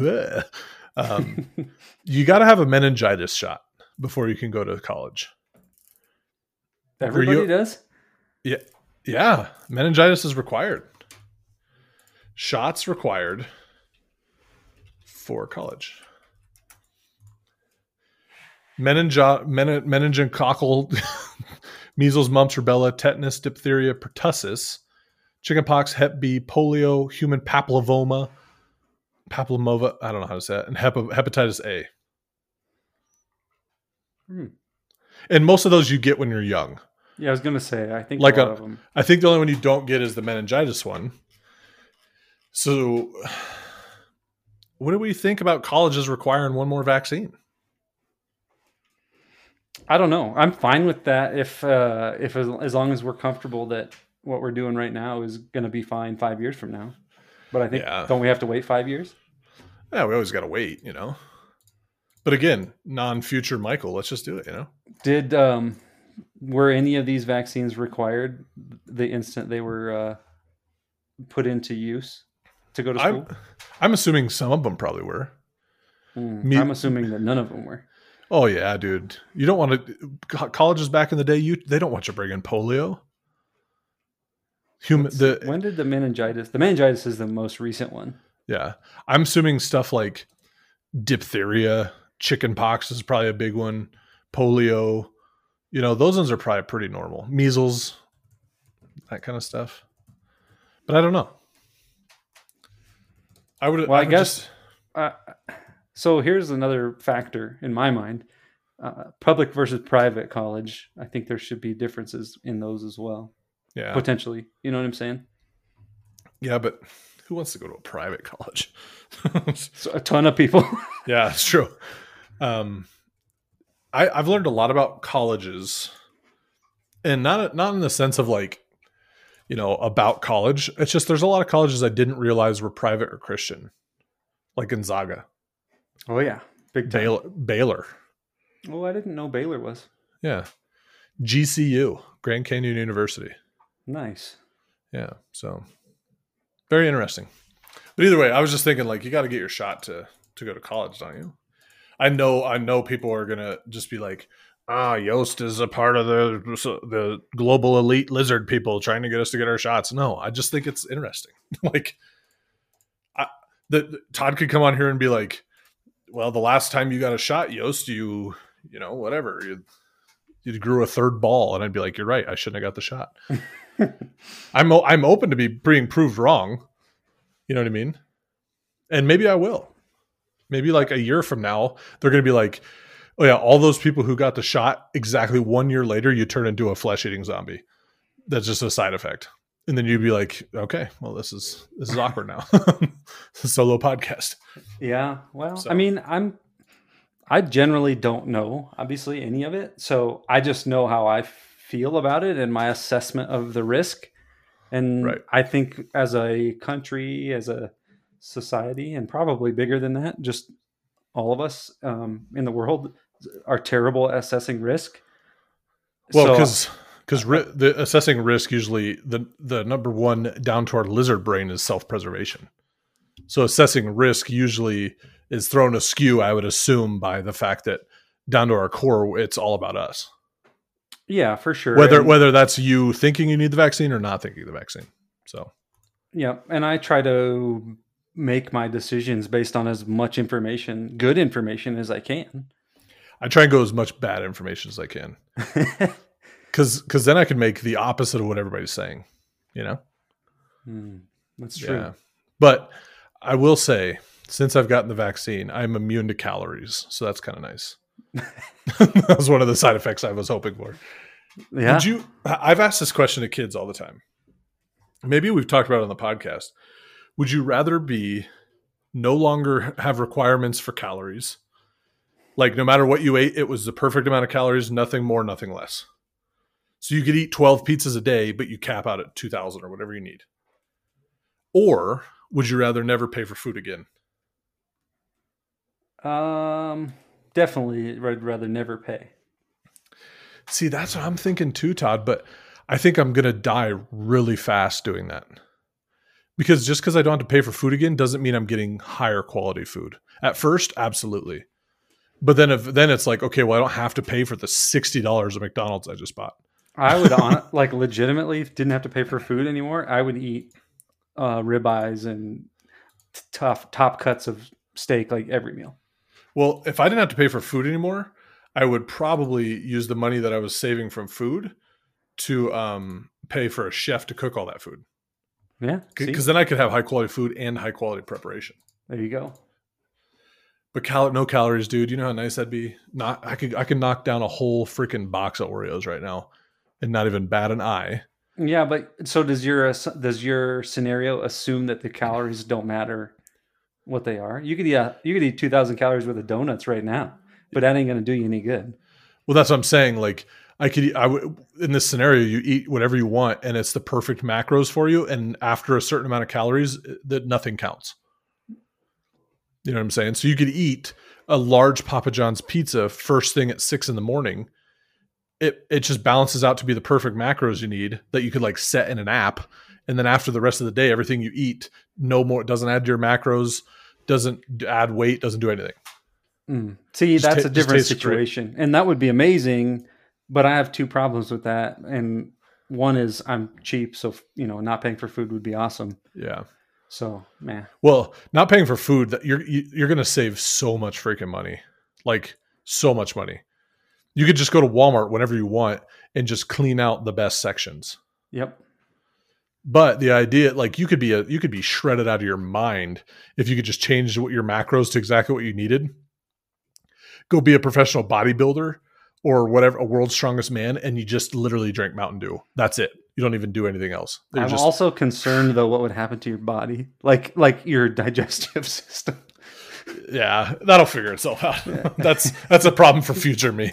you got to have a meningitis shot before you can go to college. Everybody does? Yeah. Yeah. Meningitis is required. Shots required for college. Meningococcal, measles, mumps, rubella, tetanus, diphtheria, pertussis, chickenpox, Hep B, polio, human papilloma, I don't know how to say it, and hepatitis A. And most of those you get when you're young. Yeah, I was going to say, I think like a lot of them. I think the only one you don't get is the meningitis one. So what do we think about colleges requiring one more vaccine? I don't know. I'm fine with that if as long as we're comfortable that what we're doing right now is going to be fine 5 years from now. But I think, don't we have to wait 5 years? Yeah, we always got to wait, you know. But again, non-future Michael, let's just do it, you know. Did were any of these vaccines required the instant they were put into use to go to school? I'm assuming some of them probably were. I'm assuming that none of them were. Oh yeah, dude. You don't want to. Colleges back in the day, they don't want you bringing polio. When did the meningitis? The meningitis is the most recent one. Yeah, I'm assuming stuff like diphtheria, chickenpox is probably a big one. Polio, you know, those ones are probably pretty normal. Measles, that kind of stuff. But I don't know. I guess. So here's another factor in my mind. Public versus private college. I think there should be differences in those as well. Yeah. Potentially. You know what I'm saying? Yeah, but who wants to go to a private college? So a ton of people. Yeah, it's true. I've learned a lot about colleges, and not in the sense of like, you know, about college. It's just there's a lot of colleges I didn't realize were private or Christian, like Gonzaga. Oh yeah, big time. Baylor. Oh, I didn't know Baylor was. Yeah, GCU, Grand Canyon University. Nice. Yeah, so very interesting. But either way, I was just thinking like you got to get your shot to go to college, don't you? I know people are gonna just be like, Yost is a part of the global elite lizard people trying to get us to get our shots. No, I just think it's interesting. Like, Todd could come on here and be like, well, the last time you got a shot, Yost, you know, whatever, you grew a third ball, and I'd be like, you're right, I shouldn't have got the shot. I'm open to being proved wrong. You know what I mean? And maybe I will. Maybe like a year from now, they're going to be like, oh yeah, all those people who got the shot, exactly 1 year later, you turn into a flesh-eating zombie. That's just a side effect. And then you'd be like, okay, well, this is awkward now. It's a solo podcast. Yeah. Well, so. I mean, I generally don't know, obviously, any of it. So I just know how I feel about it and my assessment of the risk. And right. I think as a country, as a society, and probably bigger than that, just all of us in the world are terrible at assessing risk. Well, because the assessing risk, usually the number one down to our lizard brain is self-preservation. So assessing risk usually is thrown askew, I would assume, by the fact that down to our core, it's all about us. Yeah, for sure. Whether that's you thinking you need the vaccine or not thinking the vaccine. So yeah, and I try to make my decisions based on as much information, good information, as I can. I try and go as much bad information as I can. Because then I can make the opposite of what everybody's saying, you know? That's true. Yeah. But I will say, since I've gotten the vaccine, I'm immune to calories. So that's kind of nice. That was one of the side effects I was hoping for. Yeah. I've asked this question to kids all the time. Maybe we've talked about it on the podcast. Would you rather be no longer have requirements for calories? Like no matter what you ate, it was the perfect amount of calories, nothing more, nothing less. So you could eat 12 pizzas a day, but you cap out at 2,000 or whatever you need. Or would you rather never pay for food again? Definitely, I'd rather never pay. See, that's what I'm thinking too, Todd. But I think I'm gonna die really fast doing that. Because just because I don't have to pay for food again doesn't mean I'm getting higher quality food. At first, absolutely. But then it's like, okay, well, I don't have to pay for the $60 of McDonald's I just bought. I would like legitimately didn't have to pay for food anymore. I would eat ribeyes and top cuts of steak like every meal. Well, if I didn't have to pay for food anymore, I would probably use the money that I was saving from food to pay for a chef to cook all that food. Yeah, because then I could have high quality food and high quality preparation. There you go. But no calories, dude. You know how nice that'd be. I could knock down a whole freaking box of Oreos right now, and not even bat an eye. Yeah, but so does your scenario assume that the calories don't matter what they are? You could eat 2,000 calories worth of donuts right now, but that ain't gonna do you any good. Well, that's what I'm saying. Like I would in this scenario, you eat whatever you want, and it's the perfect macros for you. And after a certain amount of calories, that nothing counts. You know what I'm saying? So you could eat a large Papa John's pizza first thing at 6 a.m. It just balances out to be the perfect macros you need that you could like set in an app. And then after the rest of the day, everything you eat, no more, doesn't add to your macros, doesn't add weight, doesn't do anything. See, that's a different situation. Great. And that would be amazing. But I have two problems with that. And one is I'm cheap. So, not paying for food would be awesome. Yeah. So, man. Well, not paying for food, you're going to save so much freaking money. Like so much money. You could just go to Walmart whenever you want and just clean out the best sections. Yep. But the idea, like you could be shredded out of your mind if you could just change your macros to exactly what you needed. Go be a professional bodybuilder or whatever, a world's strongest man, and you just literally drink Mountain Dew. That's it. You don't even do anything else. I'm also concerned though what would happen to your body, like your digestive system. Yeah, that'll figure itself out. Yeah. That's a problem for future me.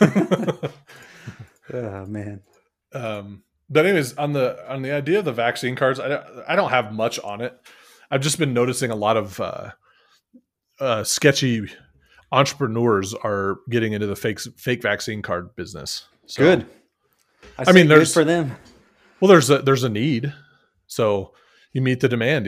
Oh man. But anyways, on the idea of the vaccine cards, I don't have much on it. I've just been noticing a lot of sketchy entrepreneurs are getting into the fake vaccine card business. So, good. I mean, there's good for them. Well, there's a need, so you meet the demand.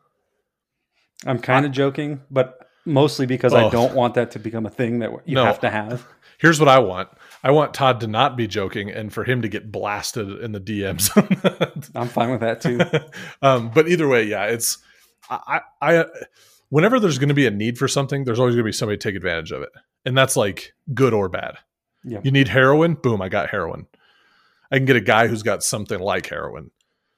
I'm kind of joking, but mostly because I don't want that to become a thing that you have to have. Here's what I want. I want Todd to not be joking and for him to get blasted in the DMs. I'm fine with that too. But either way, yeah, it's I whenever there's going to be a need for something, there's always going to be somebody to take advantage of it. And that's like good or bad. Yeah. You need heroin? Boom, I got heroin. I can get a guy who's got something like heroin.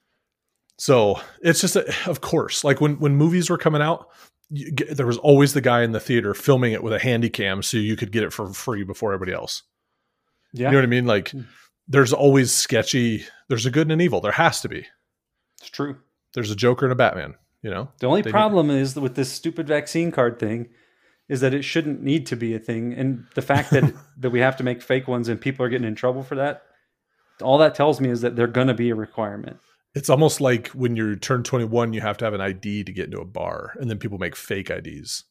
So it's just, of course, like when movies were coming out, there was always the guy in the theater filming it with a handy cam so you could get it for free before everybody else. Yeah. You know what I mean? Like there's always sketchy, there's a good and an evil. There has to be. It's true. There's a Joker and a Batman, The only problem is with this stupid vaccine card thing is that it shouldn't need to be a thing. And the fact that we have to make fake ones and people are getting in trouble for that, all that tells me is that they're going to be a requirement. It's almost like when you turn 21, you have to have an ID to get into a bar, and then people make fake IDs.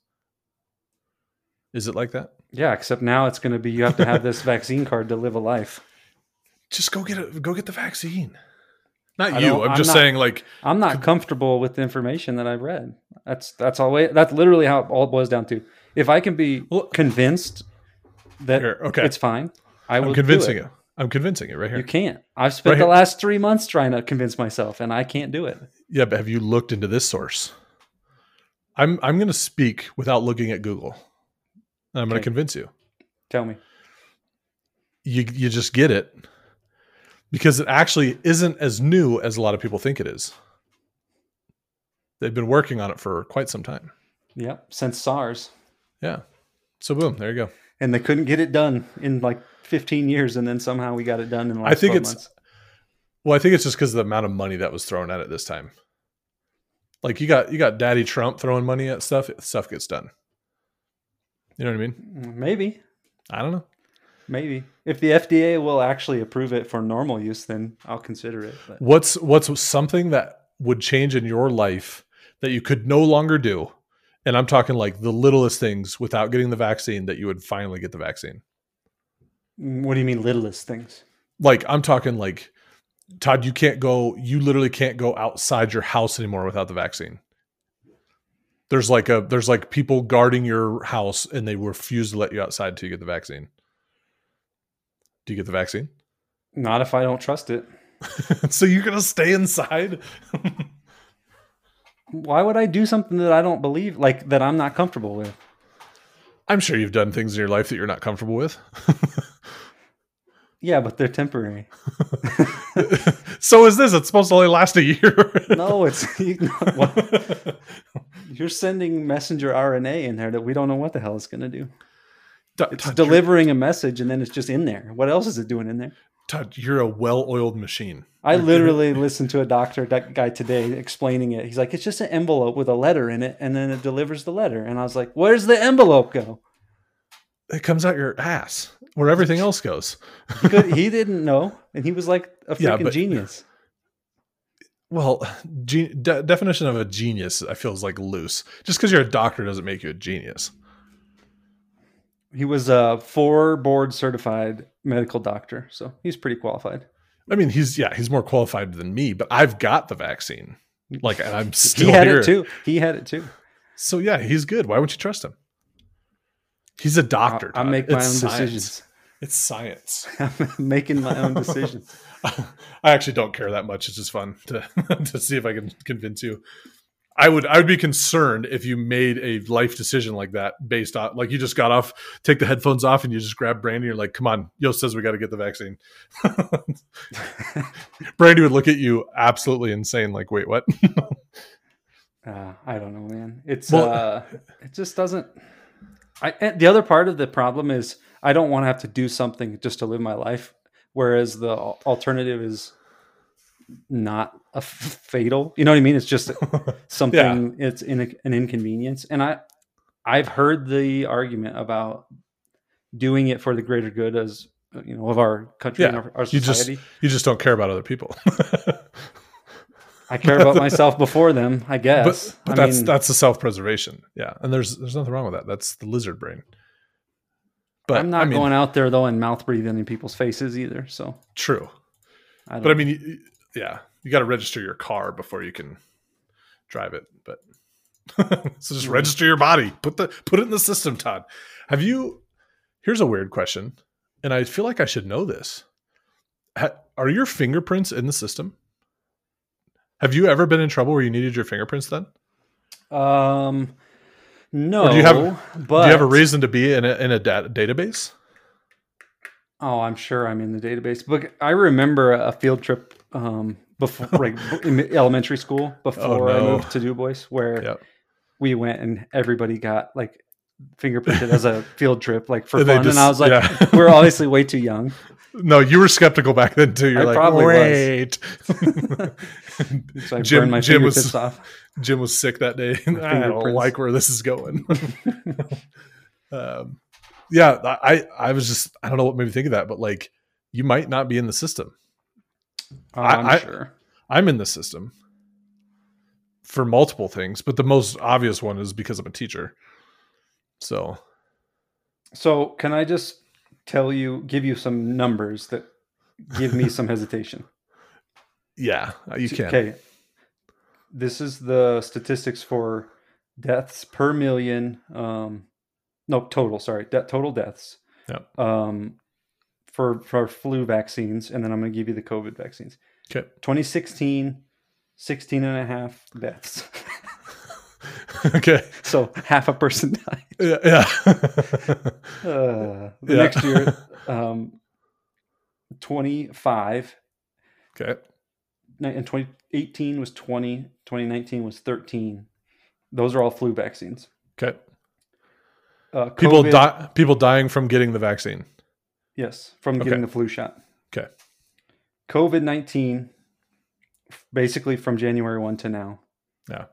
Is it like that? Yeah, except now it's going to be you have to have this vaccine card to live a life. Just go get the vaccine. Not you. I'm just saying, like, I'm not comfortable with the information that I've read. That's literally how it all boils down to. If I can be convinced that it's fine, I'm convincing you. I'm convincing you right here. You can't. I've spent the last 3 months trying to convince myself, and I can't do it. Yeah, but have you looked into this source? I'm going to speak without looking at Google. I'm going to convince you. Tell me. You just get it because it actually isn't as new as a lot of people think it is. They've been working on it for quite some time. Yep, since SARS. Yeah. So boom, there you go. And they couldn't get it done in like 15 years, and then somehow we got it done in the last 12 months. Well, I think it's just because of the amount of money that was thrown at it this time. Like you got Daddy Trump throwing money at stuff gets done. You know what I mean? Maybe. I don't know. Maybe. If the FDA will actually approve it for normal use, then I'll consider it. But. What's something that would change in your life that you could no longer do And I'm talking like the littlest things without getting the vaccine that you would finally get the vaccine. What do you mean littlest things? Like I'm talking like, Todd, you literally can't go outside your house anymore without the vaccine. There's like people guarding your house and they refuse to let you outside until you get the vaccine. Do you get the vaccine? Not if I don't trust it. So you're going to stay inside? Why would I do something that I don't believe, like that I'm not comfortable with? I'm sure you've done things in your life that you're not comfortable with. Yeah, but they're temporary. So is this. It's supposed to only last a year. No, you're sending messenger RNA in there that we don't know what the hell it's going to do. It's delivering a message and then it's just in there. What else is it doing in there? Todd, you're a well-oiled machine. I literally listened to a that guy today explaining it. He's like, it's just an envelope with a letter in it and then it delivers the letter. And I was like, where's the envelope go? It comes out your ass where everything else goes. He didn't know. And he was like a freaking genius. Well, definition of a genius, I feel is like loose. Just because you're a doctor doesn't make you a genius. He was a 4 board certified medical doctor. So he's pretty qualified. I mean, he's more qualified than me, but I've got the vaccine. Like, and I'm still He had here. it too. He had it too. So yeah, he's good. Why wouldn't you trust him? He's a doctor. I make my own decisions. It's science. I'm making my own decisions. I actually don't care that much. It's just fun to see if I can convince you. I would be concerned if you made a life decision like that based on, like, you just got off, take the headphones off and you just grab Brandy and you're like, come on, Yo says we got to get the vaccine. Brandy would look at you absolutely insane. Like, wait, what? I don't know, man. It just doesn't. The other part of the problem is I don't want to have to do something just to live my life. Whereas the alternative is not fatal. You know what I mean? It's just something, it's an inconvenience. And I've heard the argument about doing it for the greater good as, you know, of our country and our society. You just don't care about other people. I care about myself before them, I guess. But that's the self-preservation. Yeah. And there's nothing wrong with that. That's the lizard brain. But I'm not going out there though and mouth breathing in people's faces either. So true. But I mean, yeah, you got to register your car before you can drive it. But so just register your body. Put it in the system, Todd. Here's a weird question, and I feel like I should know this. Are your fingerprints in the system? Have you ever been in trouble where you needed your fingerprints then? No. Or do you have a reason to be in a database? Oh, I'm sure I'm in the database. But I remember a field trip before, like in elementary school, before I moved to Du Bois, where we went and everybody got like fingerprinted as a field trip, like for fun. And I was like, we're obviously way too young. No, you were skeptical back then too. You're probably wait. So I burned my fingertips off. Jim was sick that day. I don't like where this is going. I was just, I don't know what made me think of that, but like, you might not be in the system. I'm sure. I'm in the system for multiple things, but the most obvious one is because I'm a teacher. So can I just give you some numbers that give me some hesitation? Yeah, you can. Okay. This is the statistics for deaths per million. Total deaths. Yeah. For flu vaccines, and then I'm going to give you the COVID vaccines. Okay. 2016, 16 and a half deaths. Okay. So half a person died. Yeah. Next year, 25. Okay. And 2018 was 20. 2019 was 13. Those are all flu vaccines. Okay. COVID, people dying from getting the vaccine. Yes, from getting the flu shot. Okay. COVID-19, basically from January 1 to now. Yeah.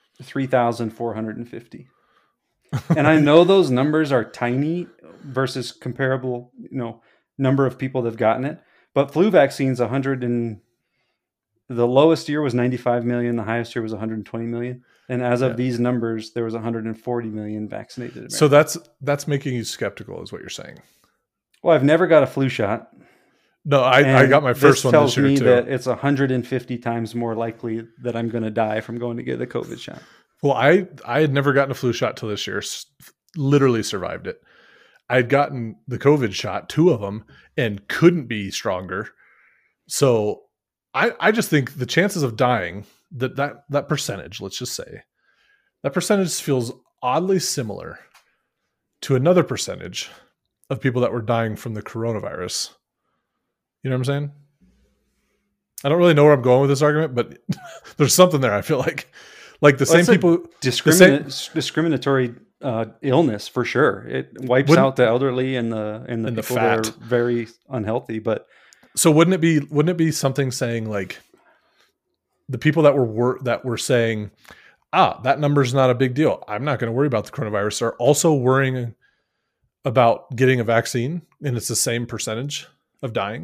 3,450. And I know those numbers are tiny versus comparable, number of people that have gotten it. But flu vaccines, the lowest year was 95 million. The highest year was 120 million. And as of these numbers, there was 140 million vaccinated Americans. So that's making you skeptical, is what you're saying. Well, I've never got a flu shot. No, I got my first one this year too. This tells me that it's 150 times more likely that I'm going to die from going to get a COVID shot. Well, I had never gotten a flu shot till this year. Literally survived it. I'd gotten the COVID shot, 2 of them, and couldn't be stronger. So I just think the chances of dying, that percentage, let's just say, that percentage feels oddly similar to another percentage of people that were dying from the coronavirus. You know what I'm saying? I don't really know where I'm going with this argument, but there's something there. I feel like the same people discriminatory illness for sure. It wipes out the elderly and the people that are very unhealthy. But so wouldn't it be something saying like the people that were saying, that number's not a big deal, I'm not going to worry about the coronavirus, are also worrying about getting a vaccine, and it's the same percentage of dying?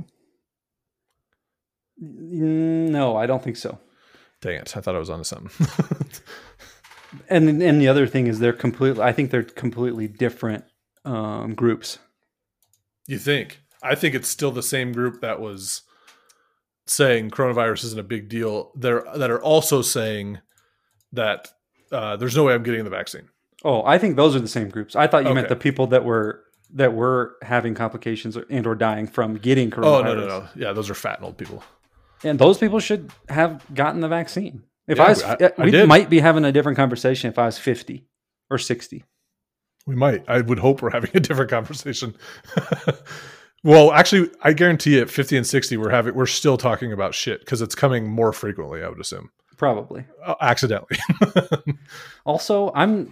No, I don't think so. Dang it. I thought I was onto something. And the other thing is I think they're completely different groups. You think? I think it's still the same group that was saying coronavirus isn't a big deal. That are also saying that there's no way I'm getting the vaccine. Oh, I think those are the same groups. I thought you meant the people that were having complications or dying from getting coronavirus. Oh, no. Yeah, those are fat and old people. And those people should have gotten the vaccine. We might be having a different conversation if I was 50 or 60. We might. I would hope we're having a different conversation. Well, actually, I guarantee you at 50 and 60, we're still talking about shit because it's coming more frequently, I would assume. Probably. Accidentally. Also,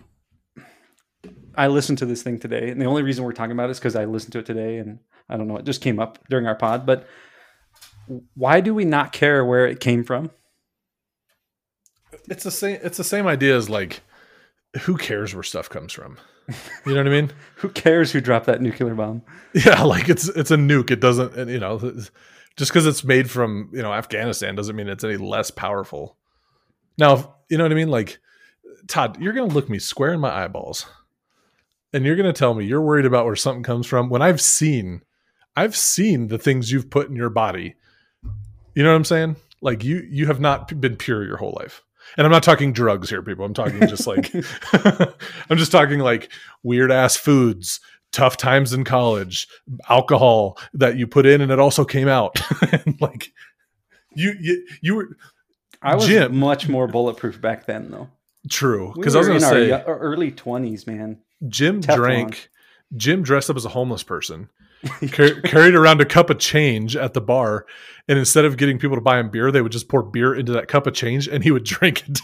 I listened to this thing today, and the only reason we're talking about it is because I listened to it today, and I don't know, it just came up during our pod, but why do we not care where it came from? It's the same idea as like, who cares where stuff comes from? You know what I mean? Who cares who dropped that nuclear bomb? Yeah, like it's a nuke. It doesn't, just because it's made from, Afghanistan doesn't mean it's any less powerful. Now, you know what I mean? Like, Todd, you're going to look me square in my eyeballs and you're going to tell me you're worried about where something comes from when I've seen the things you've put in your body. You know what I'm saying? Like you have not been pure your whole life. And I'm not talking drugs here, people. I'm talking just like, I'm just talking like weird ass foods, tough times in college, alcohol that you put in and it also came out. And like you were, I was Jim, much more bulletproof back then though. True. Cause I was going to say our early 20s, man. Jim dressed up as a homeless person. Carried around a cup of change at the bar, and instead of getting people to buy him beer, they would just pour beer into that cup of change and he would drink it.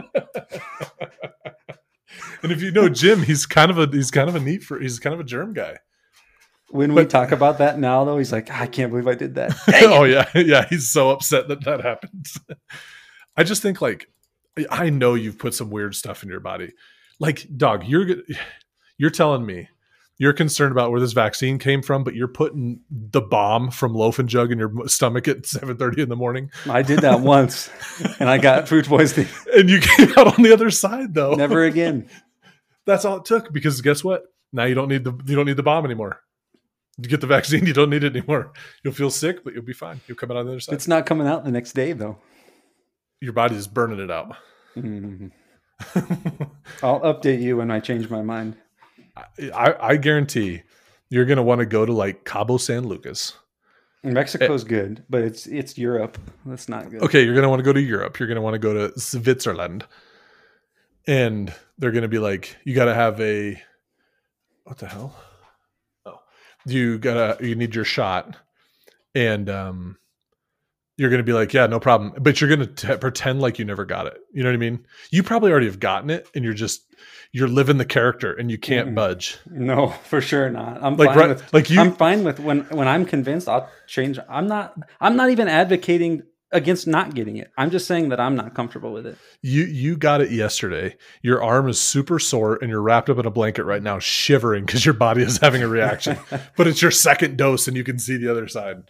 And if you know Jim, he's kind of a germ guy. When we talk about that now though, he's like, I can't believe I did that. Oh yeah, he's so upset that happens. I just think like, I know you've put some weird stuff in your body. Like, dog, you're telling me you're concerned about where this vaccine came from, but you're putting the bomb from Loaf and Jug in your stomach at 7:30 in the morning. I did that once, and I got food poisoning. And you came out on the other side, though. Never again. That's all it took. Because guess what? Now you don't need the bomb anymore. You get the vaccine, you don't need it anymore. You'll feel sick, but you'll be fine. You'll come out on the other side. It's not coming out the next day, though. Your body is burning it out. Mm-hmm. I'll update you when I change my mind. I guarantee you're going to want to go to like Cabo San Lucas. Mexico's good, but it's Europe. That's not good. Okay, you're going to want to go to Europe. You're going to want to go to Switzerland. And they're going to be like, you got to have what the hell? Oh, you need your shot. And you're going to be like, yeah, no problem. But you're going to pretend like you never got it. You know what I mean? You probably already have gotten it and you're living the character and you can't budge. No, for sure not. I'm fine with when I'm convinced I'll change. I'm not even advocating against not getting it. I'm just saying that I'm not comfortable with it. You got it yesterday. Your arm is super sore and you're wrapped up in a blanket right now, shivering because your body is having a reaction. But it's your second dose and you can see the other side.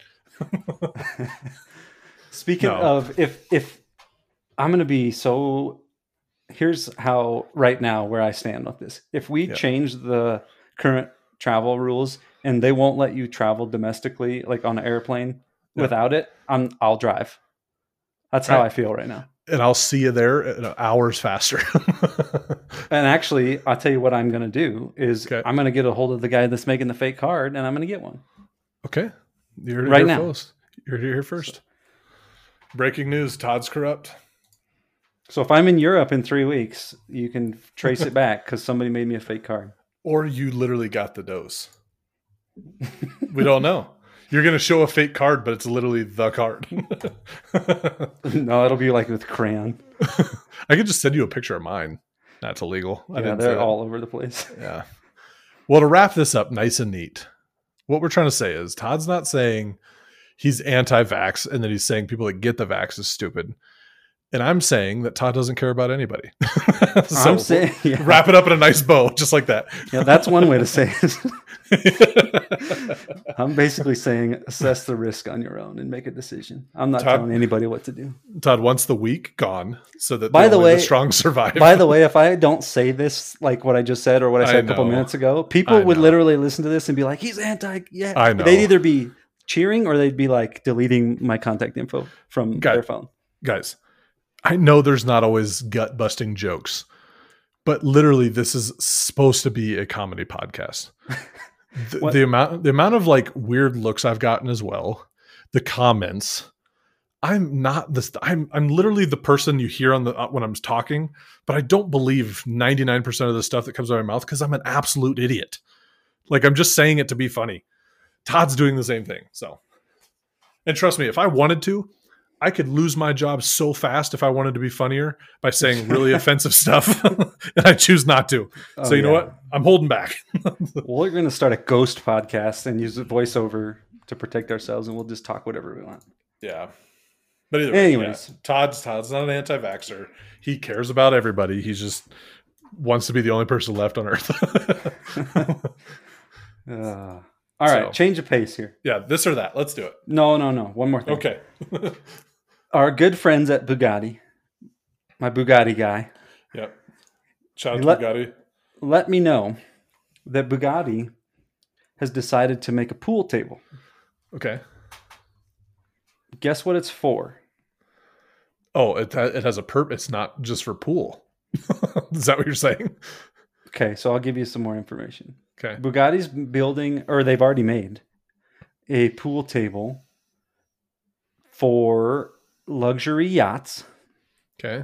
Speaking of, if I'm going to be so here's how right now where I stand with this. If we change the current travel rules and they won't let you travel domestically, like on an airplane without it, I'll drive. That's how I feel right now. And I'll see you there hours faster. And actually, I'll tell you what I'm going to do is I'm going to get a hold of the guy that's making the fake card, and I'm going to get one. Okay. You're right now. Close. You're here first. Breaking news, Todd's corrupt. So if I'm in Europe in 3 weeks, you can trace it back because somebody made me a fake card. Or you literally got the dose. We don't know. You're going to show a fake card, but it's literally the card. No, it'll be like with crayon. I could just send you a picture of mine. That's illegal. Yeah, they're all over the place. Yeah. Well, to wrap this up nice and neat, what we're trying to say is Todd's not saying he's anti-vax and that he's saying people that get the vax is stupid. And I'm saying that Todd doesn't care about anybody. So I'm saying, wrap it up in a nice bow, just like that. Yeah, that's one way to say it. I'm basically saying assess the risk on your own and make a decision. I'm not telling anybody what to do. Todd wants the weak gone so that the strong survive. By the way, if I don't say this, like what I just said or what I said a couple minutes ago, people would literally listen to this and be like, he's anti. Yeah, I know. They'd either be cheering or they'd be like deleting my contact info from their phone. Guys, I know there's not always gut busting jokes, but literally this is supposed to be a comedy podcast. The amount of like weird looks I've gotten as well, the comments. I'm literally the person you hear on when I'm talking, but I don't believe 99% of the stuff that comes out of my mouth because I'm an absolute idiot. Like I'm just saying it to be funny. Todd's doing the same thing. So, and trust me, if I wanted to, I could lose my job so fast if I wanted to be funnier by saying really offensive stuff, and I choose not to. So you know what? I'm holding back. We're going to start a ghost podcast and use a voiceover to protect ourselves, and we'll just talk whatever we want. Yeah. But anyways, Todd's not an anti-vaxxer. He cares about everybody. He just wants to be the only person left on Earth. All right, change of pace here. Yeah, this or that. Let's do it. No. One more thing. Okay. Our good friends at Bugatti, my Bugatti guy. Yep. Shout out to Bugatti. Let me know that Bugatti has decided to make a pool table. Okay. Guess what it's for? Oh, it has a purpose. It's not just for pool. Is that what you're saying? Okay, so I'll give you some more information. Okay. Bugatti's building, or they've already made, a pool table for luxury yachts. Okay.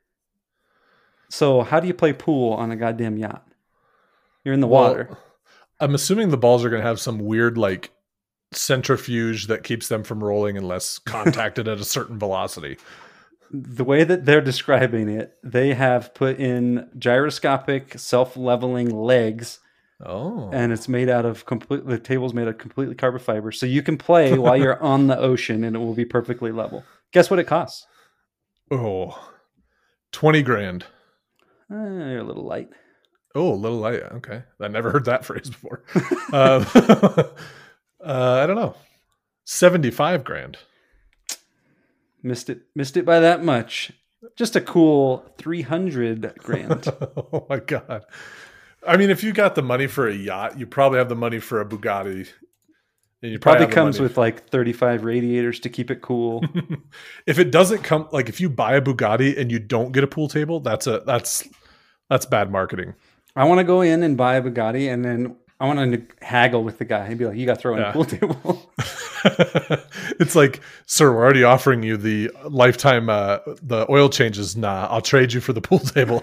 So how do you play pool on a goddamn yacht? You're in the water. I'm assuming the balls are going to have some weird like centrifuge that keeps them from rolling unless contacted at a certain velocity. The way that they're describing it, they have put in gyroscopic self-leveling legs. Oh. And it's made out of the table's made of completely carbon fiber. So you can play while you're on the ocean and it will be perfectly level. Guess what it costs? Oh, 20 grand. You're a little light. Oh, a little light. Okay. I never heard that phrase before. I don't know. 75 grand. Missed it by that much. Just a cool 300 grand. Oh my God. I mean, if you got the money for a yacht, you probably have the money for a Bugatti. And you probably comes with like 35 radiators to keep it cool. If it doesn't come, like if you buy a Bugatti and you don't get a pool table, that's bad marketing. I want to go in and buy a Bugatti and then I want to haggle with the guy and be like, you got to throw in a pool table. It's like, sir, we're already offering you the lifetime, the oil changes. Nah, I'll trade you for the pool table.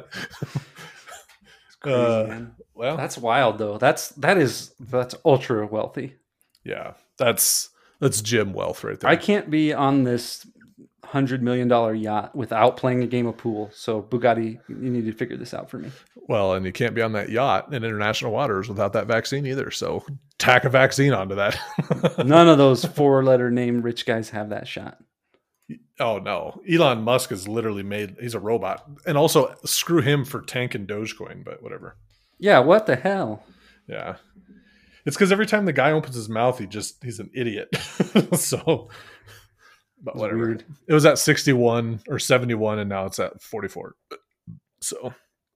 Crazy, man. Well, that's wild though. That's ultra wealthy. Yeah, that's gym wealth right there. I can't be on this $100 million yacht without playing a game of pool. So Bugatti, you need to figure this out for me. Well, and you can't be on that yacht in international waters without that vaccine either. So tack a vaccine onto that. None of those 4-letter name rich guys have that shot. Oh no, Elon Musk is literally he's a robot. And also screw him for tanking Dogecoin, but whatever. Yeah, what the hell? Yeah. It's because every time the guy opens his mouth, he's an idiot. So, but whatever. Weird. It was at 61 or 71 and now it's at 44. So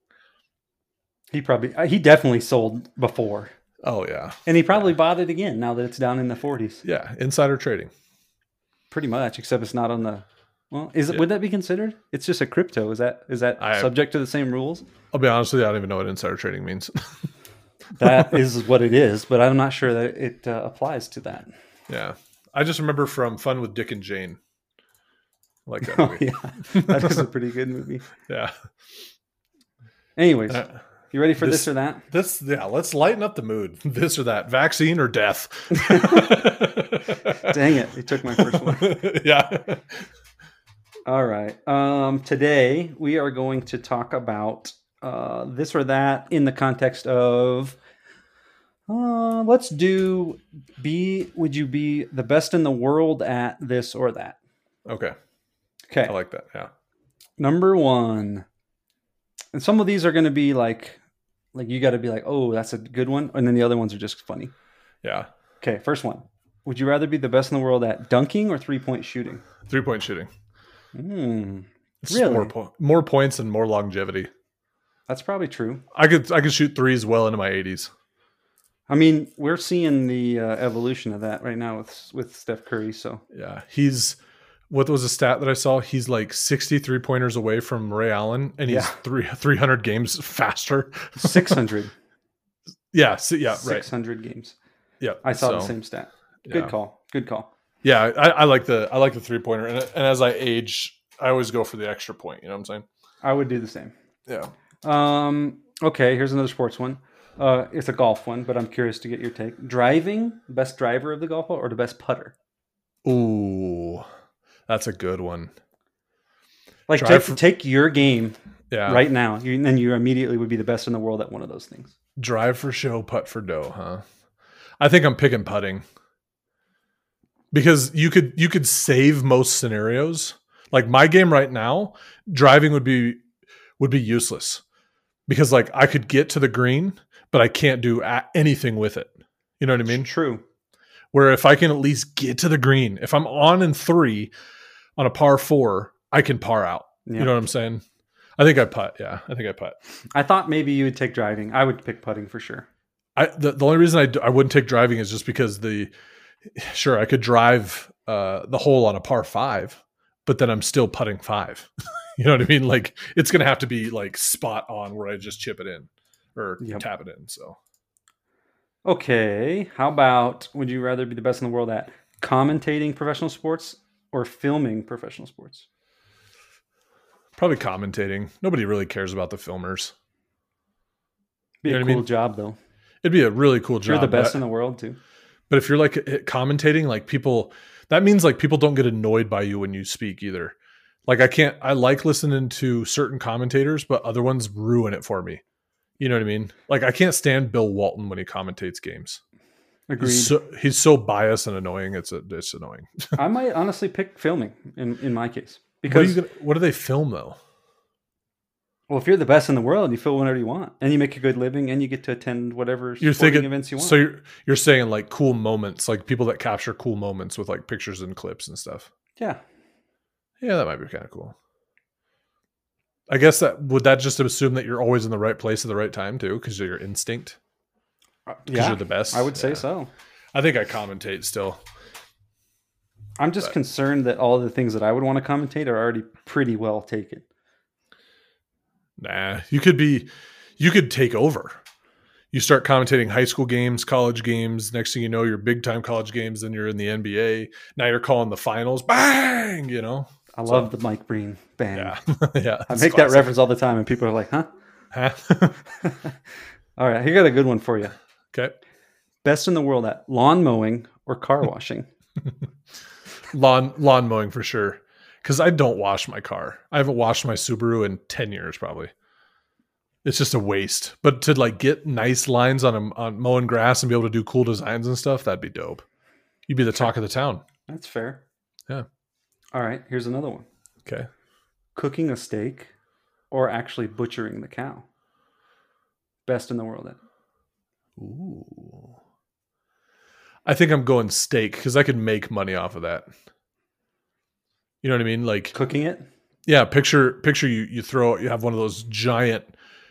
he definitely sold before. Oh yeah. And he probably bought it again now that it's down in the 40s. Yeah, insider trading. Pretty much, except it's not on the. Well, would that be considered? It's just a crypto. Is that subject to the same rules? I'll be honest with you, I don't even know what insider trading means. That is what it is, but I'm not sure that it applies to that. Yeah, I just remember from Fun with Dick and Jane. Like that movie. Yeah, that is a pretty good movie. Yeah. Anyways, you ready for this or that? Let's lighten up the mood. This or that, vaccine or death. Dang it, you took my first one. Yeah. All right. Today we are going to talk about this or that in the context of let's do would you be the best in the world at this or that? Okay. I like that. Yeah. Number one. And some of these are going to be like you got to be like, oh, that's a good one. And then the other ones are just funny. Yeah. Okay. First one. Would you rather be the best in the world at dunking or 3-point shooting? 3-point shooting. Really? More points and more longevity. That's probably true. I could shoot threes well into my 80s. I mean, we're seeing the evolution of that right now with Steph Curry. So yeah, what was a stat that I saw? He's like 63 pointers away from Ray Allen, and he's 300 games faster. 600. Yeah, right. 600 games. Yeah, I saw the same stat. Good call. Yeah, I like the 3-pointer, and as I age, I always go for the extra point. You know what I'm saying? I would do the same. Yeah. Okay, here's another sports one. It's a golf one, but I'm curious to get your take. Driving, best driver of the golf ball or the best putter? Ooh, that's a good one. Like take your game right now, and then you immediately would be the best in the world at one of those things. Drive for show, putt for dough, huh? I think I'm picking putting. Because you could save most scenarios. Like my game right now, driving would be useless. Because like I could get to the green, but I can't do anything with it. You know what I mean? True. Where if I can at least get to the green, if I'm on in 3 on a par 4, I can par out. Yeah. You know what I'm saying? I think I putt. Yeah, I think I putt. I thought maybe you would take driving. I would pick putting for sure. The only reason I wouldn't take driving is just because I could drive the hole on a par 5, but then I'm still putting 5. You know what I mean? Like it's going to have to be like spot on where I just chip it in or tap it in. So, okay. How about, would you rather be the best in the world at commentating professional sports or filming professional sports? Probably commentating. Nobody really cares about the filmers. Be a cool job though. It'd be a really cool job. You're the best in the world too. But if you're like commentating, like that means like people don't get annoyed by you when you speak either. Like I like listening to certain commentators, but other ones ruin it for me. You know what I mean? Like I can't stand Bill Walton when he commentates games. Agreed. He's so biased and annoying. It's annoying. I might honestly pick filming in my case. Because what do they film though? Well, if you're the best in the world, you film whatever you want, and you make a good living, and you get to attend whatever sporting events you want. So you're saying like cool moments, like people that capture cool moments with like pictures and clips and stuff. Yeah, that might be kind of cool. I guess would that just assume that you're always in the right place at the right time too, because of your instinct. Because you're the best. I would say so. I think I commentate still. I'm just concerned that all of the things that I would want to commentate are already pretty well taken. Nah, you could take over. You start commentating high school games, college games. Next thing you know, you're big time college games. Then you're in the NBA. Now you're calling the finals. Bang! You know. I love the Mike Breen bang. Yeah, yeah. I make that reference all the time, and people are like, "Huh?" All right, here got a good one for you. Okay. Best in the world at lawn mowing or car washing? Lawn mowing for sure. Because I don't wash my car. I haven't washed my Subaru in 10 years probably. It's just a waste. But to like get nice lines on mowing grass and be able to do cool designs and stuff, that'd be dope. You'd be the talk of the town. That's fair. Yeah. All right, here's another one. Okay. Cooking a steak or actually butchering the cow? Best in the world at? Ooh. I think I'm going steak because I could make money off of that. You know what I mean? Like cooking it? Yeah, picture you have one of those giant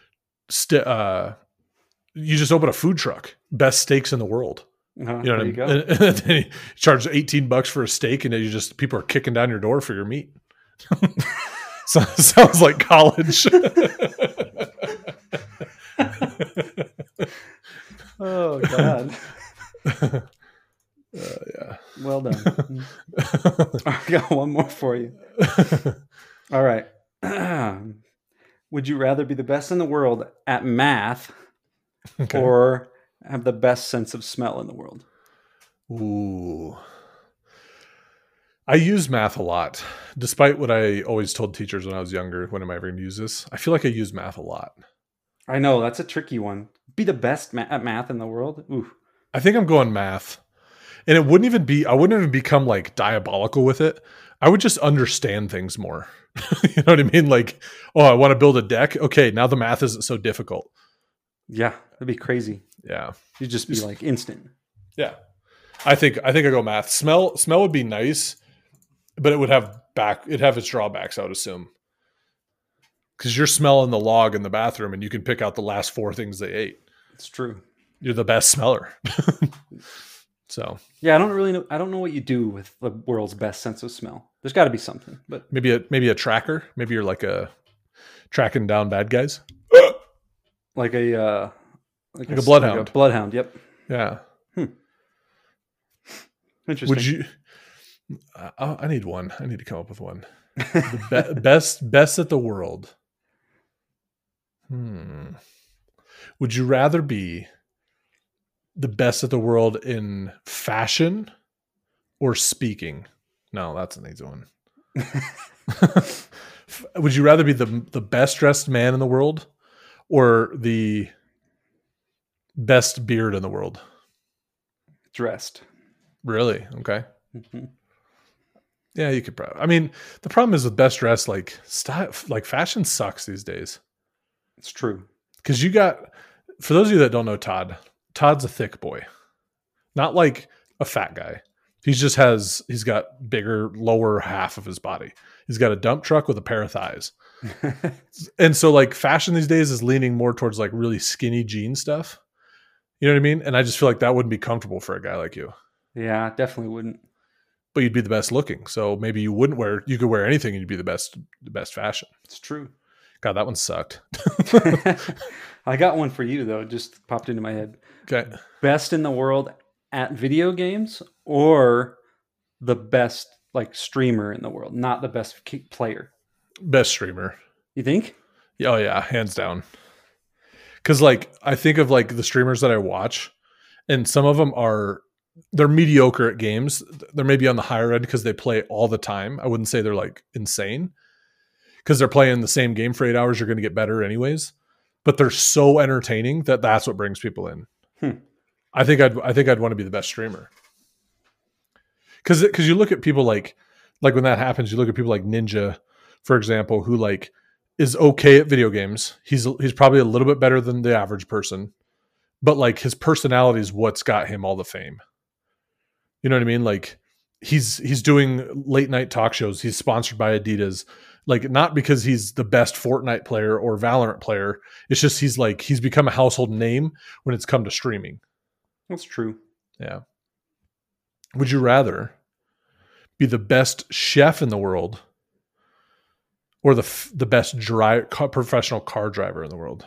you just open a food truck, best steaks in the world. You know what I mean? And then you charge $18 for a steak, and then people are kicking down your door for your meat. Sounds like college. Oh God. Yeah. Well done. I got one more for you. All right. Would you rather be the best in the world at math or have the best sense of smell in the world? Ooh. I use math a lot. Despite what I always told teachers when I was younger, when am I ever going to use this? I feel like I use math a lot. I know, that's a tricky one. Be the best at math in the world? Ooh. I think I'm going math. And I wouldn't even become like diabolical with it. I would just understand things more. You know what I mean? Like, oh, I want to build a deck. Okay, now the math isn't so difficult. Yeah, that'd be crazy. Yeah. You'd just be like instant. Yeah. I think I go math. Smell would be nice, but it'd have its drawbacks, I would assume. Because you're smelling the log in the bathroom and you can pick out the last 4 things they ate. It's true. You're the best smeller. So yeah, I don't know what you do with the world's best sense of smell. There's got to be something, but maybe a tracker. Maybe you're like tracking down bad guys, like a bloodhound. Like a bloodhound. Yep. Yeah. Interesting. Would you? I need one. I need to come up with one. The best at the world. Would you rather be the best at the world in fashion or speaking? No, that's an easy one. Would you rather be the best dressed man in the world or the best beard in the world? Dressed. Really? Okay. Mm-hmm. Yeah, you could probably. I mean, the problem is with best dressed, like fashion sucks these days. It's true. Because for those of you that don't know Todd's a thick boy, not like a fat guy. He's got bigger lower half of his body. He's got a dump truck with a pair of thighs. And so like fashion these days is leaning more towards like really skinny jean stuff. You know what I mean? And I just feel like that wouldn't be comfortable for a guy like you. Yeah, definitely wouldn't. But you'd be the best looking. So maybe you could wear anything and you'd be the best fashion. It's true. God, that one sucked. I got one for you though. Just popped into my head. Okay. Best in the world at video games or the best like streamer in the world, not the best player? Best streamer. You think? Oh yeah, hands down. Because like I think of like the streamers that I watch, and some of them they're mediocre at games. They're maybe on the higher end because they play all the time. I wouldn't say they're like insane because they're playing the same game for 8 hours. You're going to get better anyways, but they're so entertaining that's what brings people in. I think I'd want to be the best streamer because you look at people like when that happens, you look at people like Ninja, for example, who like is okay at video games. He's probably a little bit better than the average person, but like his personality is what's got him all the fame. You know what I mean? Like he's doing late night talk shows. He's sponsored by Adidas, like not because he's the best Fortnite player or Valorant player. It's just he's become a household name when it's come to streaming. That's true. Yeah. Would you rather be the best chef in the world or the best professional car driver in the world?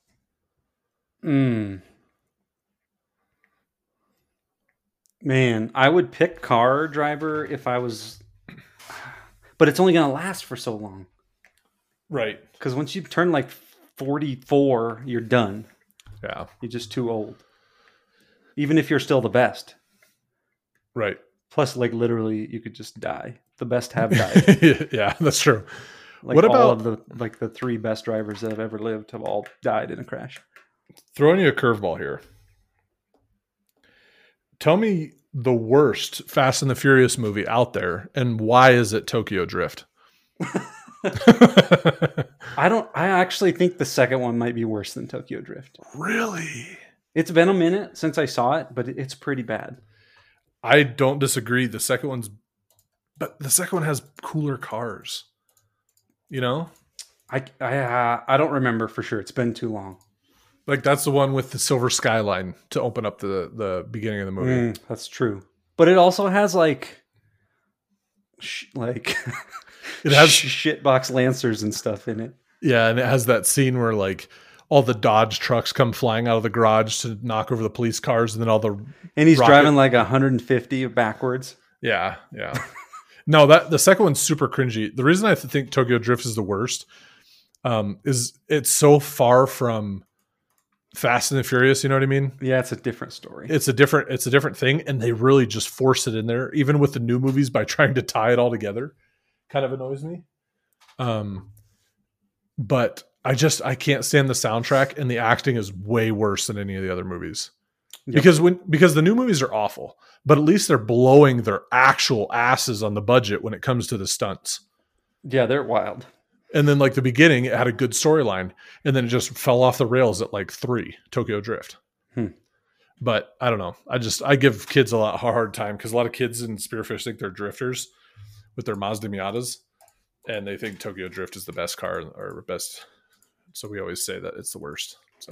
Man, I would pick car driver if I was, but it's only going to last for so long. Right. Because once you turn like 44, you're done. Yeah. You're just too old. Even if you're still the best. Right. Plus, like literally, you could just die. The best have died. Yeah, that's true. Like what about all of the 3 best drivers that have ever lived have all died in a crash? Throwing you a curveball here. Tell me the worst Fast and the Furious movie out there, and why is it Tokyo Drift? I actually think the second one might be worse than Tokyo Drift. Really? It's been a minute since I saw it, but it's pretty bad. I don't disagree. The second one has cooler cars. You know, I don't remember for sure. It's been too long. like that's the one with the silver skyline to open up the beginning of the movie. That's true. But it also has like It has shitbox lancers and stuff in it. Yeah, and it has that scene where like all the Dodge trucks come flying out of the garage to knock over the police cars, and then all the and he's driving like 150 backwards. Yeah. No, the second one's super cringy. The reason I think Tokyo Drift is the worst is it's so far from Fast and the Furious. You know what I mean? Yeah, it's a different story. It's a different thing, and they really just force it in there, even with the new movies, by trying to tie it all together. Kind of annoys me. But I can't stand the soundtrack, and the acting is way worse than any of the other movies. Yep. Because the new movies are awful, but at least they're blowing their actual asses on the budget when it comes to the stunts. Yeah, they're wild. And then like the beginning, it had a good storyline, and then it just fell off the rails at like 3, Tokyo Drift. But I don't know. I give kids a lot hard time because a lot of kids in Spearfish think they're drifters with their Mazda Miatas, and they think Tokyo Drift is the best car or best. So we always say that it's the worst. So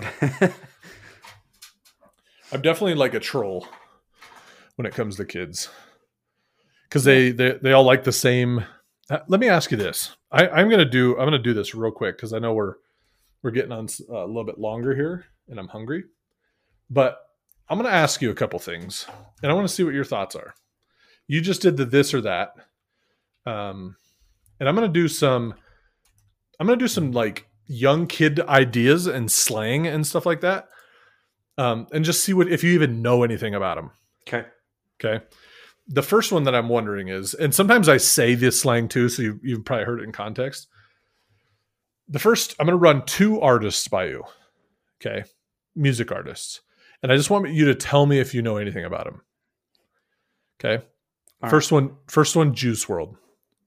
I'm definitely like a troll when it comes to kids because they all like the same. Let me ask you this. I'm gonna do this real quick because I know we're getting on a little bit longer here and I'm hungry, but I'm gonna ask you a couple things and I want to see what your thoughts are. You just did the this or that, and I'm gonna do some like young kid ideas and slang and stuff like that. And just see if you even know anything about them. Okay. The first one that I'm wondering is, and sometimes I say this slang too, so you've probably heard it in context. The first, I'm going to run 2 artists by you. Okay. Music artists. And I just want you to tell me if you know anything about them. Okay. All first right. First one, Juice WRLD.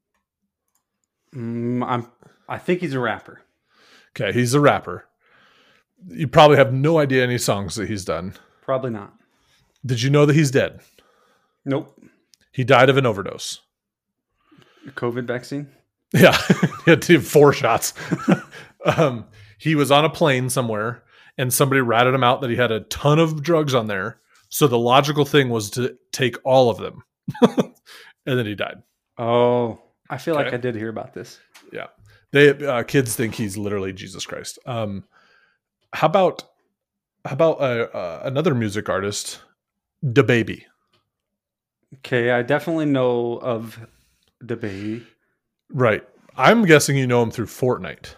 I think he's a rapper. Okay. He's a rapper. You probably have no idea any songs that he's done. Probably not. Did you know that he's dead? Nope. He died of an overdose. COVID vaccine? Yeah. He had 4 shots. He was on a plane somewhere and somebody ratted him out that he had a ton of drugs on there. So the logical thing was to take all of them. And then he died. Oh, I feel like I did hear about this. Yeah. They kids think he's literally Jesus Christ. How about another music artist, DaBaby? Okay, I definitely know of DaBaby. Right. I'm guessing you know him through Fortnite.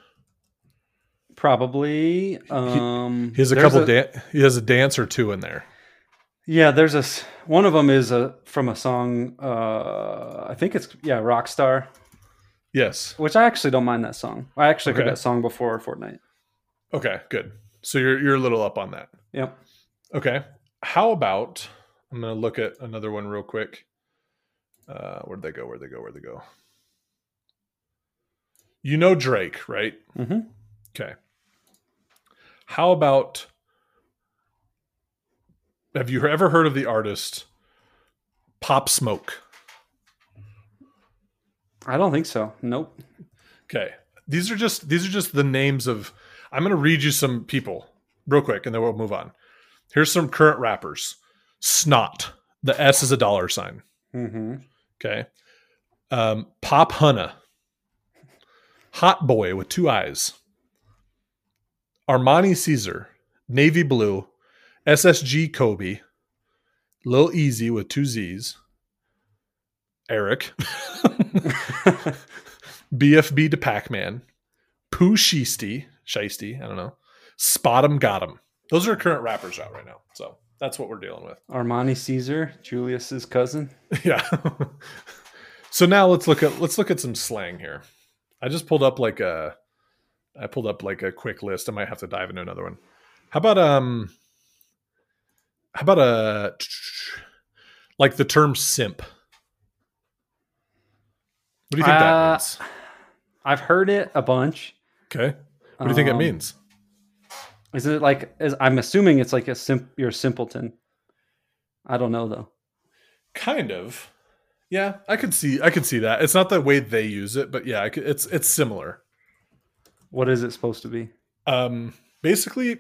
Probably. He has a couple. He has a dance or 2 in there. Yeah, there's one of them is from a song. I think it's Rockstar. Yes. Which I actually don't mind that song. I actually heard that song before Fortnite. Okay, good. So you're a little up on that. Yep. Okay. How about I'm going to look at another one real quick. Where'd they go? You know Drake, right? Mm-hmm. Okay. How about, have you ever heard of the artist Pop Smoke? I don't think so. Nope. Okay. These are just the names of, I'm going to read you some people real quick and then we'll move on. Here's some current rappers. Snot. The S is a $. Mm-hmm. Okay. Pop Hunna. Hot Boy with 2 eyes. Armani Caesar. Navy Blue. SSG Kobe. Lil Easy with 2 Z's. Eric. BFB to Pac-Man. Pooh Shiesty. I don't know. Spot 'em Got 'em. Those are current rappers out right now. So that's what we're dealing with. Armani Caesar, Julius's cousin. Yeah. So now let's look at some slang here. I just pulled up like a quick list. I might have to dive into another one. How about like the term simp? What do you think that means? I've heard it a bunch. Okay. What do you think it means? Is it like, I'm assuming it's like you're a simpleton. I don't know though. Kind of. Yeah, I could see that. It's not the way they use it, but yeah, it's similar. What is it supposed to be? Basically,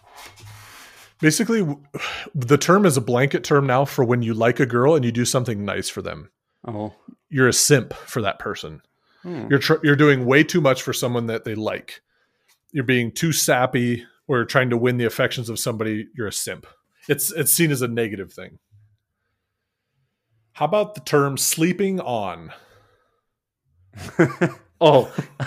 the term is a blanket term now for when you like a girl and you do something nice for them. Oh, You're a simp for that person. You're doing way too much for someone that they like. You're being too sappy or trying to win the affections of somebody. You're a simp. It's seen as a negative thing. How about the term sleeping on? Oh,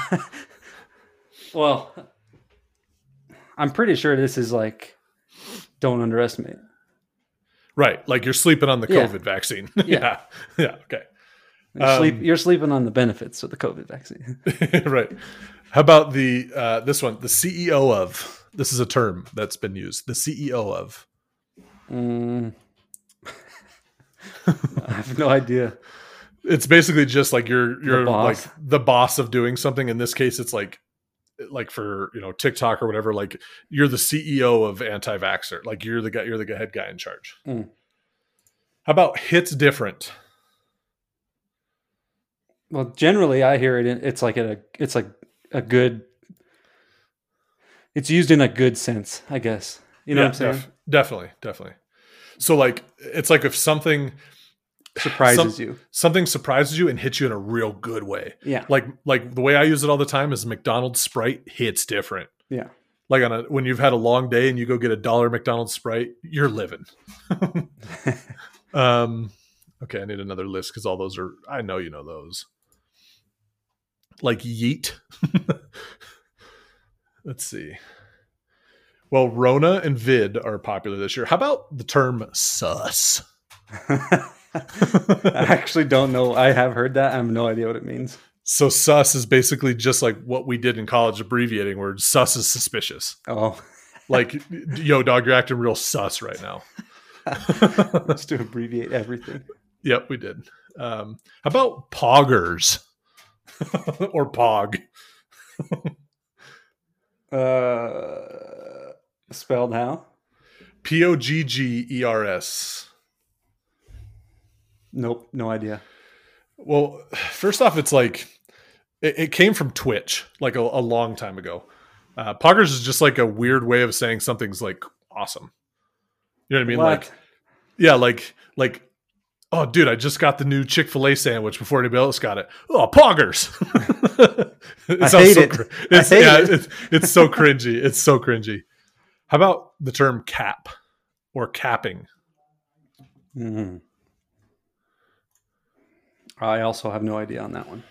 well, I'm pretty sure this is like, don't underestimate. Right. Like you're sleeping on the Yeah. COVID vaccine. Yeah. Yeah. Okay. You're sleeping on the benefits of the COVID vaccine. Right. How about this one? The CEO of. This is a term that's been used. The CEO of. I have no idea. It's basically just like you're The boss. like the boss of doing something. In this case, it's like for TikTok or whatever. Like you're the CEO of anti-vaxxer. Like you're the head guy in charge. How about hits different? Well, generally, I hear it. It's like a good. It's used in a good sense, I guess. You know what I'm saying? Definitely. So like, it's like if something Surprises you. something surprises you and hits you in a real good way. Yeah. Like the way I use it all the time is McDonald's Sprite hits different. Yeah. Like when you've had a long day and you go get $1 McDonald's Sprite, you're living. Okay, I need another list because all those I know you know those. Like yeet. Let's see. Well, Rona and Vid are popular this year. How about the term sus? I actually don't know. I have heard that. I have no idea what it means. So sus is basically just like what we did in college, abbreviating words. Sus is suspicious. Oh. Like, yo, dog, you're acting real sus right now. Just to abbreviate everything. Yep, we did. How about poggers? Or pog? Spelled how? Poggers. Nope, no idea. Well, first off, it's like it came from Twitch like a long time ago. Poggers is just like a weird way of saying something's like awesome. You know what I mean? What? Like, yeah, like, oh, dude, I just got the new Chick-fil-A sandwich before anybody else got it. Oh, poggers! I hate it. It's so cringy. It's so cringy. How about the term cap or capping? Mm-hmm. I also have no idea on that one.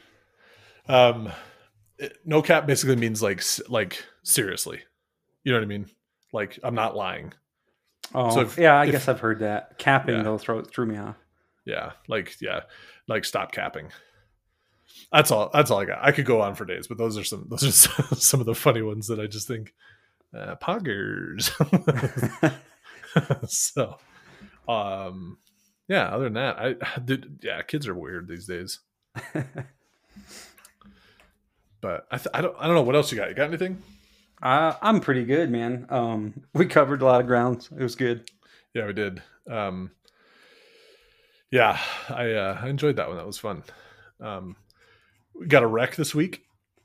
No cap basically means like seriously. You know what I mean? Like I'm not lying. Oh, so I guess I've heard that. Capping though threw me off. Yeah, like stop capping. That's all I got. I could go on for days, but those are some of the funny ones that I just think poggers. So, yeah. Other than that, kids are weird these days. But I don't know what else you got. You got anything? I'm pretty good, man. We covered a lot of ground. It was good. Yeah, we did. Yeah, I enjoyed that one. That was fun. We got a rec this week.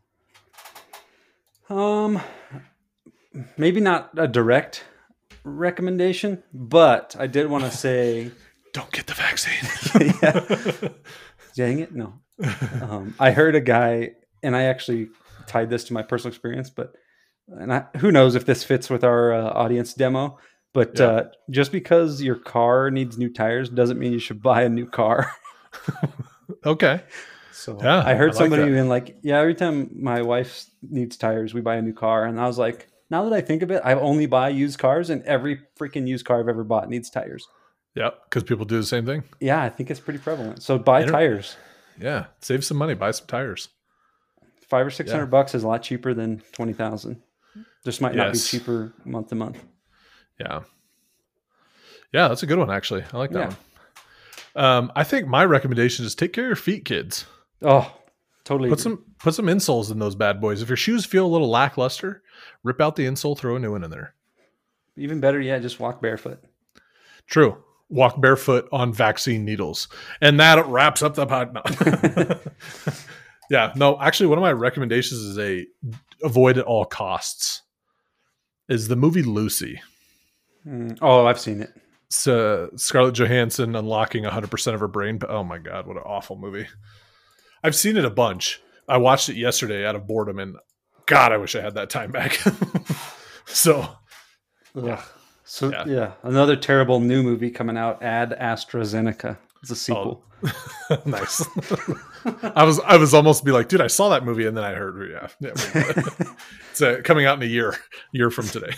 Maybe not a direct recommendation, but I did want to say, don't get the vaccine. Yeah. Dang it, no. I heard a guy, and I actually tied this to my personal experience, who knows if this fits with our audience demo. But just because your car needs new tires doesn't mean you should buy a new car. Okay. So yeah, I heard somebody being like, every time my wife needs tires, we buy a new car. And I was like, now that I think of it, I only buy used cars, and every freaking used car I've ever bought needs tires. Yeah, because people do the same thing. Yeah, I think it's pretty prevalent. So buy tires. Yeah, save some money, buy some tires. $500 or $600 is a lot cheaper than $20,000. Just might not be cheaper month to month. Yeah. Yeah, that's a good one, actually. I like that one. I think my recommendation is take care of your feet, kids. Oh, totally. Put some insoles in those bad boys. If your shoes feel a little lackluster, rip out the insole, throw a new one in there. Even better yet, just walk barefoot. True. walk barefoot on vaccine needles. And that wraps up the pod. No. Yeah, no, actually one of my recommendations is avoid at all costs is the movie Lucy. Oh, I've seen it. So Scarlett Johansson unlocking 100% of her brain. Oh my God, what an awful movie. I've seen it a bunch. I watched it yesterday out of boredom, and God, I wish I had that time back. So, yeah. Another terrible new movie coming out, Ad AstraZeneca. It's a sequel. Oh. Nice. I was almost be like, dude, I saw that movie, and then I heard, it's coming out in a year from today.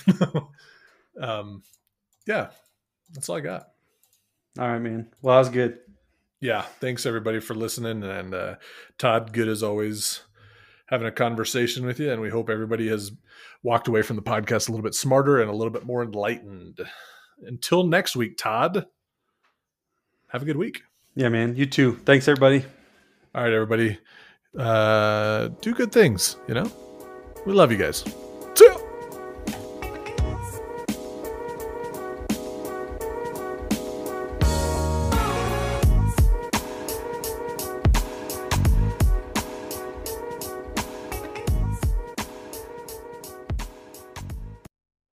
Yeah, that's all I got. All right, man. Well, that was good. Yeah, thanks everybody for listening, and Todd, good as always having a conversation with you, and we hope everybody has walked away from the podcast a little bit smarter and a little bit more enlightened. Until next week, Todd, have a good week. Yeah, man. You too. Thanks, everybody. All right, everybody. Do good things, We love you guys.